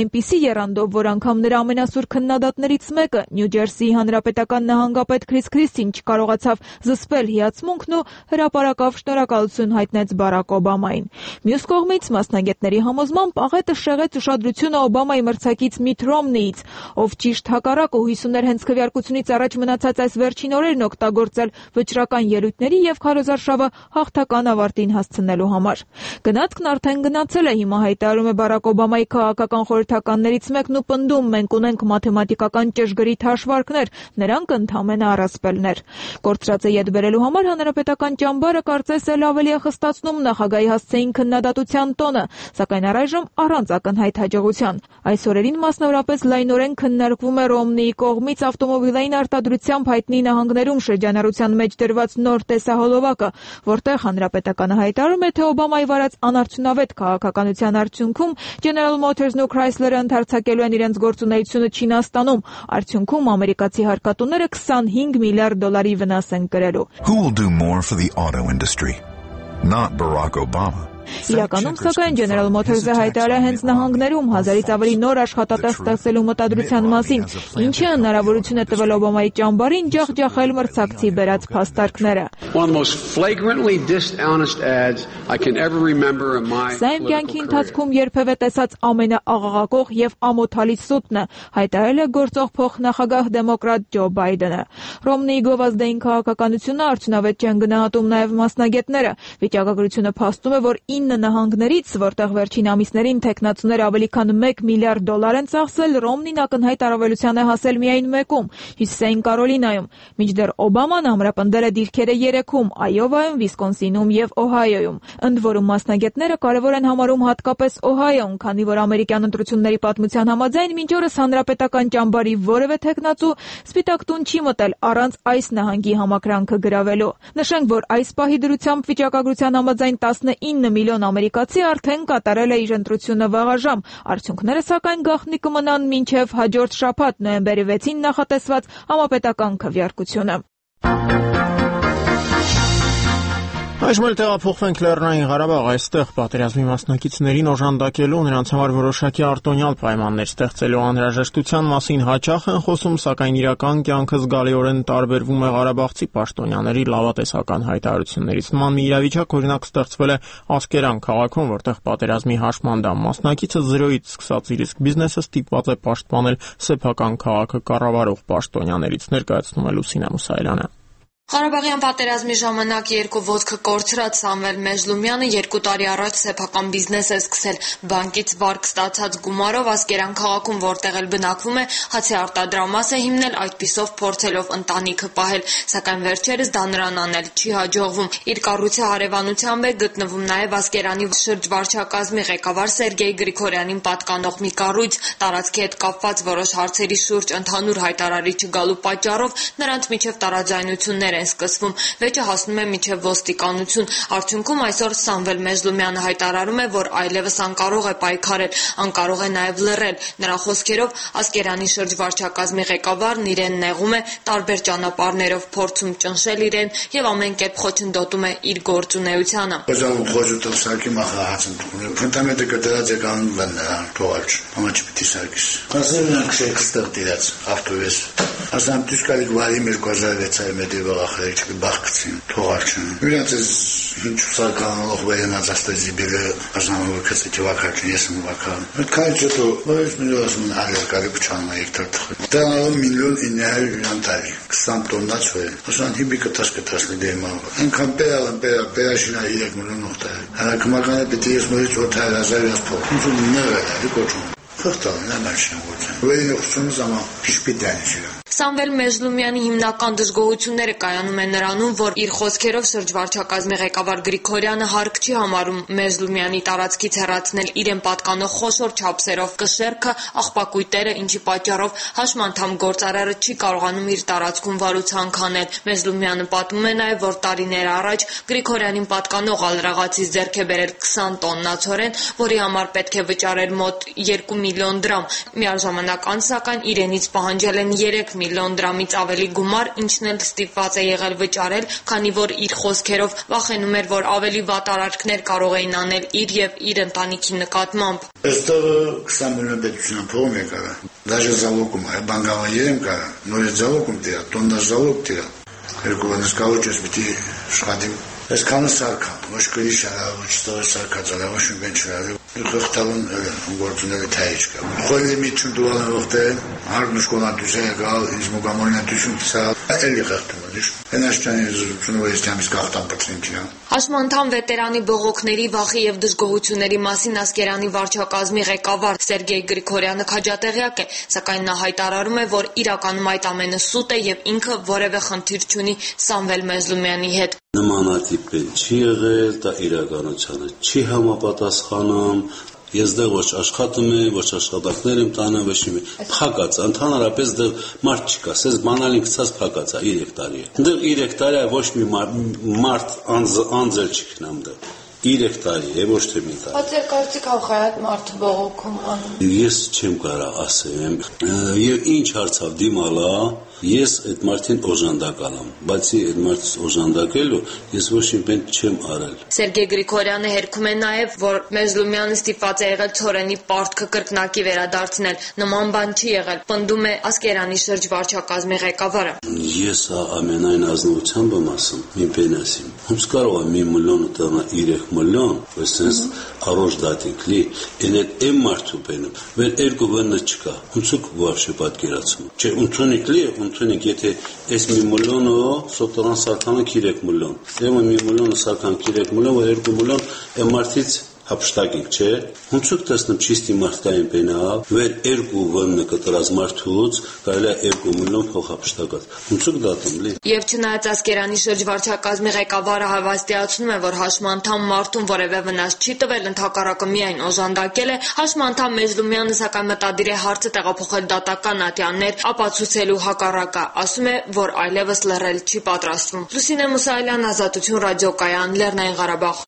եռանդով, որ անգամ նրա ամենասուր քննադատներից մեկը, Նյու Ջերսիի հանրապետական նահանգապետ Քրիս Քրիստին չկարողացավ զսպել հիացմունքն ու հրապարակավ շնորհակալություն հայտնեց Բարակ Օբամային։ Մյուս կողմից մասնագետների համոզմամբ աղետը շեղեց ուշադրությունը Օբամայի մրցակից Միթ Ռոմնիից, ով ճիշտ հակառակը հույս ուներ հենց քվեարկությունից առաջ մնացած այս վերջին օրերն օգտագործել վճռական ելույթների եւ քարոզարշավը հաղթական ավարտին հասցնելու համար։ Գնացքն արդեն գնացել է, հիմա հայտարարում է Բարակ Օբամայի քաղաքական խորհրդականներից մեկն ու պնդում՝ մենք ունենք մաթեմատիկական ճշգրիտ հաշվարկներ, նրանք ընդամենը առասպելներ։ Կորցրածը ետ բերելու համար հանրապետական ճամբարը կարծես էլ ավելի է խստացնում նախագահի հասցեին քննադատության տոնը, սակայն առայժմ առանց ակնհայտ հաջողության։ Այս օրերին մասնավորապես լայնորեն քննարկվում է Ռոմնիի կողմից ավտոմոբիլային արտադրությամբ հայտնի նահանգներում շրջանառության մեջ դրված նոր տեսահոլովակը, որտեղ հանրապետականը հայտարարում է, թե Օբամայի վարած անարդյունավետ քաղաքականության արդյունքում General Motors-ն ու Chrysler-ը ընդարձակելու են իրենց գործունեությունը Չինաստանում։ Արդյունքում ամերիկացի հարկատուները քսանհինգ միլիարդ դոլարի վնաս են կրելու։ Who will do more for the auto industry? Not Barack Obama. Իրականում, սակայն, General Motors-ը հայտարարել է հենց նահանգներում հազարից ավելի նոր աշխատատեղ ստեղծելու մտադրության մասին, ինչը հնարավորություն է տվել Օբամայի ճամբարին ջախջախել մրցակցի բերած փաստարկները։ Սա իմ կյանքի ընթացքում երբևէ տեսած ամենաաղաղակող եւ ամոթալի սուտն է, հայտարարել է գործող փոխնախագահ դեմոկրատ Ջո Բայդենը։ Ռոմնիի գովազդային քաղաքականությունը արդյունավետ չեն գնահատում նաեւ մասնագետները։ Վիճակագրությունը փաստում է, որ ինը նահանգներից, որտեղ վերջին ամիսներին թեկնածուները ավելի քան մեկ միլիարդ դոլար են ծախսել, Ռոմնին ակնհայտ առավելության է հասել միայն մեկում՝ Հյուսիսային Կարոլինայում, մինչդեռ Օբաման ամրապնդել է դիրքերը երեքում՝ Այովայում, Վիսկոնսինում եւ Օհայոյում։ Ընդ որում մասնագետները կարևոր են համարում հատկապես Օհայոն, քանի որ ամերիկյան ընտրությունների պատմության համաձայն մինչ օրս հանրապետական ճամբարի որևէ թեկնածու Սպիտակ տուն չի մտել առանց այս նահանգի համակրանքը գրավելու։ Նշենք, որ այս պահի դրությամբ վիճակագրության համաձայն տասնինը միլիոն ամերիկացի արդեն կատարել է իր ընտրությունը վաղաժամ։ Արդյունքները սակայն գաղտնի կմնան մինչև հաջորդ շաբաթ նոյեմբերի վեցին նախատեսված համապետական քվեարկությունը։ Այժմ էլ տեղափոխվենք Լեռնային Ղարաբաղ, այստեղ պատերազմի մասնակիցներին օժանդակելու, նրանց համար որոշակի արտոնյալ պայմաններ ստեղծելու անհրաժեշտության մասին հաճախ են խոսում, սակայն իրական կյանքը զգալիորեն տարբերվում է ղարաբաղցի պաշտոնյաների լավատեսական հայտարարություններից։ Նման մի իրավիճակ օրինակ ստեղծվել է Ասկերան քաղաքում, որտեղ պատերազմի հաշմանդամ մասնակիցը զրոյից սկսած իր իսկ բիզնեսը ստիպված է պաշտպանել սեփական քաղաքը կառավարող պաշտոնյաներից, ներկայացնում է Լուսինե Մուսայելյանը։ Ղարաբաղյան պատերազմի ժամանակ երկու ոտքը կորցրած Սամվել Մեժլումյանը երկու տարի առաջ սեփական բիզնես է սկսել բանկից վարկ ստացած գումարով Ասկերան քաղաքում, որտեղ էլ բնակվում է, հացի արտադրամաս է հիմնել, այդպիսով փորձելով ընտանիքը պահել, սակայն վերջերս դա նրան անել չի հաջողվում։ Իր կառույցի հարևանությամբ է գտնվում նաև Ասկերանի շրջվարչակազմի ղեկավար Սերգեյ Գրիգորյանին պատկանող մի կառույց, տարածքի հետ կապված որոշ հարցերի շուրջ ընդհանուր հայտարարի չգալու պատճառով նրանց միջև տարաձայնություններ են սկսվում, վեճը հասնում է մինչև ոստիկանություն։ Արդյունքում այսօր Սամվել Մեժլումյանը հայտարարում է, որ այլևս անկարող է պայքարել, անկարող է նաև լռել։ Նրա խոսքերով Ասկերանի շրջվարչակազմի ղեկավարն իրեն նեղում է, տարբեր ճանապարհներով փորձում ճնշել իրեն եւ ամեն կերպ խոչընդոտում է իր գործունեությանը։ Ասամ դուսկալիկ վարի մեր կոզարեցայ մեդիվալ ախրեչի բախկցին թողարչն իրենց ինչ սարկանալով վայնած աստեզի բերը ասանով կստի վակարին եսմ վական այդ քայլը ոչ միլիոն ալերկալի փչանա եկտար դա միլիոն իններ անտալի քսան տոննա չէ ասան հիբի կտաս կտաս դեմա այնքան պերալ պերալ պերաշինա երեք միլիոն նոթա հա կմականը պետք է ես օթայ հազար սպորտ ինչ նեղել է կոչում Խղտան, նա մաշին գործը։ Վայրին ուղղությունը զամա պիշպիտանի շիրա։ Սամվել Մեժլումյանի հիմնական դժգոհությունները կայանում են նրանում, որ իր խոսքերով շրջվարչակազմի ղեկավար Գրիգորյանը հարկ չի համարում Մեժլումյանի տարածքից հեռացնել իրեն պատկանող խոշոր չափսերով կշեռքը, աղբակույտերը, ինչի պատճառով հաշմանդամ գործարարը չի կարողանում իր տարածքում վարուցանք անել։ Մեժլումյանը պատմում է նաև, որ տարիներ առաջ Գրիգորյանին պատկանող ալրաղացից ձեռք է բերել քսան տոննա ցորեն, որի համար պետք է վճարել մոտ երկու միլիոն դրամ։ Միաժամանակ անց սակայն իրենից պահանջել են երեք միլիոն միլիոն դրամից ավելի գումար, ինչն էլ ստիպված է եղել վճարել, քանի որ իր խոսքերով վախենում էր, որ ավելի վատ արարքներ կարող էին անել իր եւ իր ընտանիքի նկատմամբ։ Այստեղ քսան միլիոն պետության փողում եկավ։ Даже залогում է, բանկավայրում կա, նորից залогում դիա, տոնդա залог դիա։ Երկու բանս կաուճս պիտի աշխատի։ Այսքանը սարքան, ոչ կրի շարավ, ոչ ստոր սարքածալավ, ոչ մի բեն չրավ։ Խղթալուն գործուները թայիչ կա։ Խոլի միություն դուալն ողտե, հարն ուշկոնա դուսը եկալ, ինձ մոգամորինա դուսում տսա, էլի խղթում է դուշ։ Հենաշճանի ծունուվեից տյամից կաղտան պտրին կիա։ Հաշմանդամ վետերանի բողոքների, վախի եւ դժգոհությունների մասին Ասկերանի վարչակազմի ղեկավար Սերգեյ Գրիգորյանը քաջատեղյակ է, սակայն նա հայտարարում է, որ իրականում այդ ամենը սուտ է եւ ինքը որևէ խնդիր չունի Սամվել Մեզլումյանի հետ։ Նմանատիպ չի եղել, դա իրականությանը չի համապատասխանում։ Ես դեռ ոչ աշխատում եմ, ոչ աշխատանքներ եմ տանում, ոչ մի փակած, ընդհանրապես դեռ մարդ չկա, ասես բանալին գցած փակած է երեք տարի է։ Դեռ երեք տարի է ոչ մի մարդ անձել չքնամ դեռ։ երեք տարի է, ոչ թե մի տարի։ Բայց ձեր կարծիքով հայ այդ մարդը բողոքում անում։ Ես չեմ կարող ասեմ, եւ ինչ հարցավ դիմալա, ես այդ մարդին օժանդակ ալամ, բացի այդ մարդից օժանդակելու ես ոչ մի բան չեմ արել։ Սերգեյ Գրիգորյանը հերքում է նաեւ, որ Մեզլումյանը ստիպված է եղել Ցորենի պարտքը կրկնակի վերադարձնել։ Նման բան չի եղել, պնդում է Ասկերանի շրջվարչակազմի ղեկավարը։ Ես ամենայն ազնվությամբ եմ ասում, մի բան ասեմ։ Ոնց կարող է մի միլիոն տանա երեք միլիոն, այսպես առողջ դատիկլի, այն այդ եմ մարդու բենում, մեր երկու բանը չկա։ Ոնց ու вообще պատկերացում։ Չէ, ունցունիկլի է, ունցունիկ, եթե այս մի միլիոնը սոպտորան սարքանը երեք միլիոն։ Եմը մի միլիոնը սարքան երեք միլիոն, որ երկու միլիոն է մարդից հապշտակիկ, չէ։ Ոնց ու տեսնում ճիշտի մարդկային բենալ, վեր երկու բանը կտրած մարդուց, կարելի է երկու միլիոն փող հապշտակած։ Ոնց ու դատում լի։ Եվ չնայած Ասկերանի շրջվարչակազմի ղեկավարը հավաստիացնում է, որ հաշմանդամ մարդուն որևէ վնաս չի տվել, ընդհակառակը միայն օժանդակել է, հաշմանդամ Մեզլումյանը սակայն մտադիր է հարցը տեղափոխել դատական ատյաններ, ապացուցելու հակառակը, ասում է, որ այլևս լռել չի պատրաստվում։ Լուսինե Մուսայելյան, Ազատություն ռադիոկայան, Լեռնային Ղարաբաղ։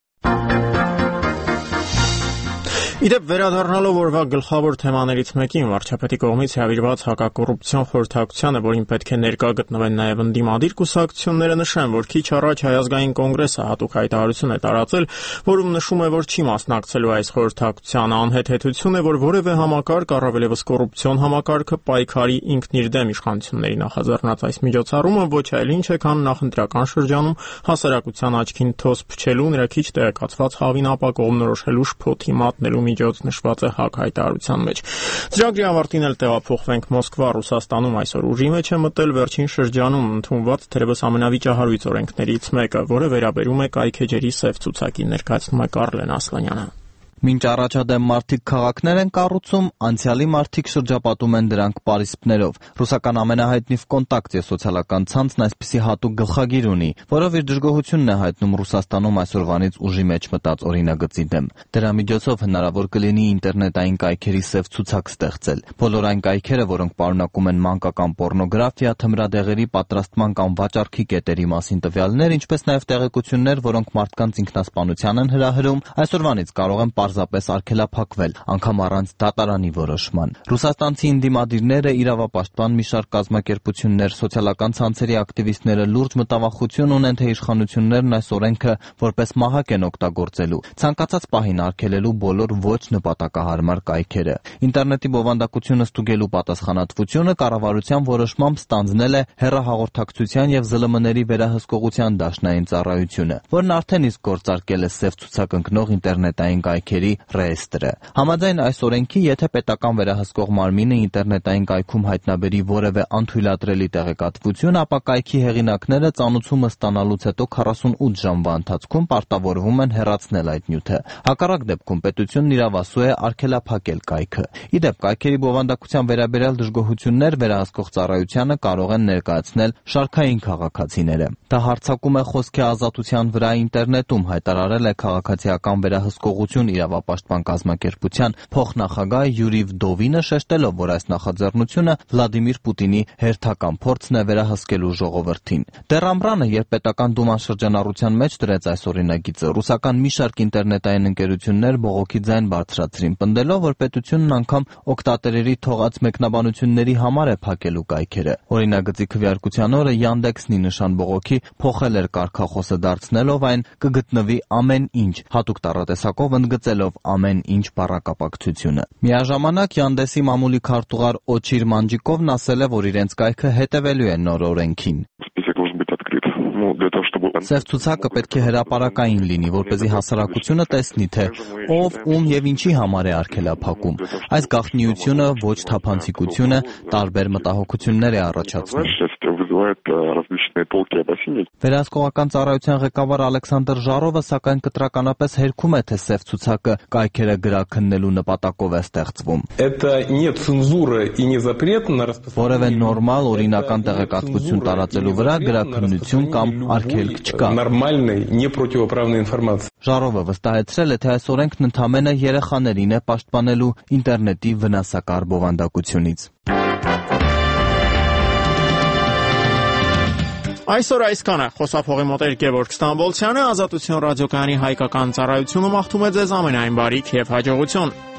Իդեպ վերադառնալով օրվա գլխավոր թեմաներից մեկին վարչապետի կողմից հրավիրված հակակոռուպցիոն խորհրդակցությանը, որին պետք է ներկա գտնվեն նաև ընդդիմադիր կուսակցությունները, նշեն, որ քիչ առաջ Հայ ազգային կոնգրեսը հատուկ հայտարարություն է տարածել, որում նշում է, որ չի մասնակցելու այս խորհրդակցությանը, անհեթեթություն է, որ որևէ համակարգ, առավել եւս կոռուպցիոն համակարգը պայքարի ինքն իր դեմ իշխանությունների նախաձեռնած այս միջոցառումը ոչ այլ ինչ է, քան նախընտրական շրջանում հասարակության աչքին թոս փչելու, նրա քիչ տեղեկացված հավին ապակողմնորոշելու շփոթի մատնելու միջոց նշված է ՀԱԿ հայտարարության մեջ։ Ծրագրի ավարտին էլ տեղափոխվենք Մոսկվա, Ռուսաստանում այսօր ուժի մեջ է մտել վերջին շրջանում ընդունված թերևս ամենավիճահարույց օրենքներից մեկը, որը վերաբերում է կայքեջերի սև ցուցակի, ներկայացնում է Կարլեն Ասլանյանը։ Մինչ առաջադեմ մարդիկ քաղաքներ են կառուցում, անցյալի մարդիկ շրջապատում են դրանք պարիսպներով։ Ռուսական ամենահայտնի «Վկոնտակտե» սոցիալական ցանցն այսպիսի հատուկ գլխագիր ունի, որով իր դժգոհությունն է հայտնում Ռուսաստանում այսօրվանից ուժի մեջ մտած օրինագծի դեմ։ Դրա միջոցով հնարավոր կլինի ինտերնետային կայքերի սև ցուցակ ստեղծել։ Բոլոր այն կայքերը, որոնք պարունակում են մանկական պոռնոգրաֆիա, թմրադեղերի պատրաստման կամ վաճառքի կետերի մասին տվյալներ, ինչպես նաև տեղեկություններ, որոնք մարդկանց ինքնասպանության են հրահրում, այսօրվանից կարող են պարզապես արգելափակվել, անգամ առանց դատարանի որոշման։ Ռուսաստանցի ընդդիմադիրները, իրավապաշտպան մի շարք կազմակերպություններ, սոցիալական ցանցերի ակտիվիստները լուրջ մտավախություն ունեն, թե իշխանություններն այս օրենքը որպես մահակ են օգտագործելու, ցանկացած պահին արգելելու բոլոր ոչ նպատակահարմար կայքերը։ Ինտերնետի բովանդակությունը ստուգելու պատասխանատվությունը կառավարության որոշմամբ ստանձնել է հեռահաղորդակցության եւ զլմ-ների վերահսկողության դաշնային ծառայությունը, որն արդեն իսկ գործարկել է սև ցուցակ ընկնող ինտերնետային կայքերի ռեեստրը։ Համաձայն այս օրենքի, եթե պետական վերահսկող մարմինը ինտերնետային կայքում հայտնաբերի որևէ անթույլատրելի տեղեկատվություն, ապա կայքի հեղինակները ծանուցումը ստանալուց հետո քառասունութ ժամվա ընթացքում պարտավորվում են հեռացնել այդ նյութը։ Հակառակ դեպքում պետությունն իրավասու է արգելափակել կայքը։ Իդեպ, կայքերի բովանդակության վերաբերյալ դժգոհություններ վերահսկող ծառայությանը կարող են ներկայացնել շարքային քաղաքացիները։ Դա հարձակում է խոսքի ազատության վրա ինտերնետում, հայտարարել է քաղաքացիական վերահսկողություն իրավապաշտպան իրավապաշտպան կազմակերպության փոխնախագահ Յուրի Վդովինը շեշտելով, որ այս նախաձեռնությունը Վլադիմիր Պուտինի հերթական փորձն է վերահսկելու ժողովրդին։ Դեռ ամռանը, երբ պետական դուման շրջանառության մեջ դրեց այս օրինագիծը, ռուսական մի շարք ինտերնետային ընկերություններ բողոքի ձայն բարձրացրին, պնդելով, որ պետությունն անգամ օգտատերերի թողած մեկնաբանությունների համար է փակելու կայքերը։ Օրինագծի քվեարկության օրը Yandex-ն ի նշան բողոքի փոխել էր կարգախոսը, դարձնելով այն կգտնվի ամեն ինչ, հատուկ տառատեսակով ընդգծելով ամեն ինչ բառակապակցությունը։ Միաժամանակ Yandex-ի մամուլի քարտուղար Օչիր Մանջիկովն ասել է, որ իրենց կայքը հետևելու է նոր օրենքին։ Սև ցուցակը պետք է հրապարակային լինի, որպեսզի հասարակությունը տեսնի, թե ով, ում եւ ինչի համար է արգելափակում։ Այս գաղտնիությունը ոչ թափանցիկություն է, տարբեր մտահոգություններ է առաջացնում։ Վերահսկողական ծառայության ղեկավար Ալեքսանդր Ժարովը սակայն կտրականապես հերքում է, թե սև ցուցակը կայքերը գրաքննելու նպատակով է ստեղծվում։ Որևէ նորմալ օրինական տեղեկատվություն տարածելու վրա գրաքննություն կամ արգելք չկա։ Ժարովը վստահեցրել է, թե այս օրենքն ընդամենը երեխաներին է պաշտպանելու ինտերնետի վնասակար բովանդակությունից։ Այսօր այսքանը։ Խոսափողի մոտ էր Գևորգ Ստամբոլցյանը, Ազատություն ռադիոկայանի հայկական ծառայությունը մաղթում է ձեզ ամենայն բարիք եւ հաջողություն։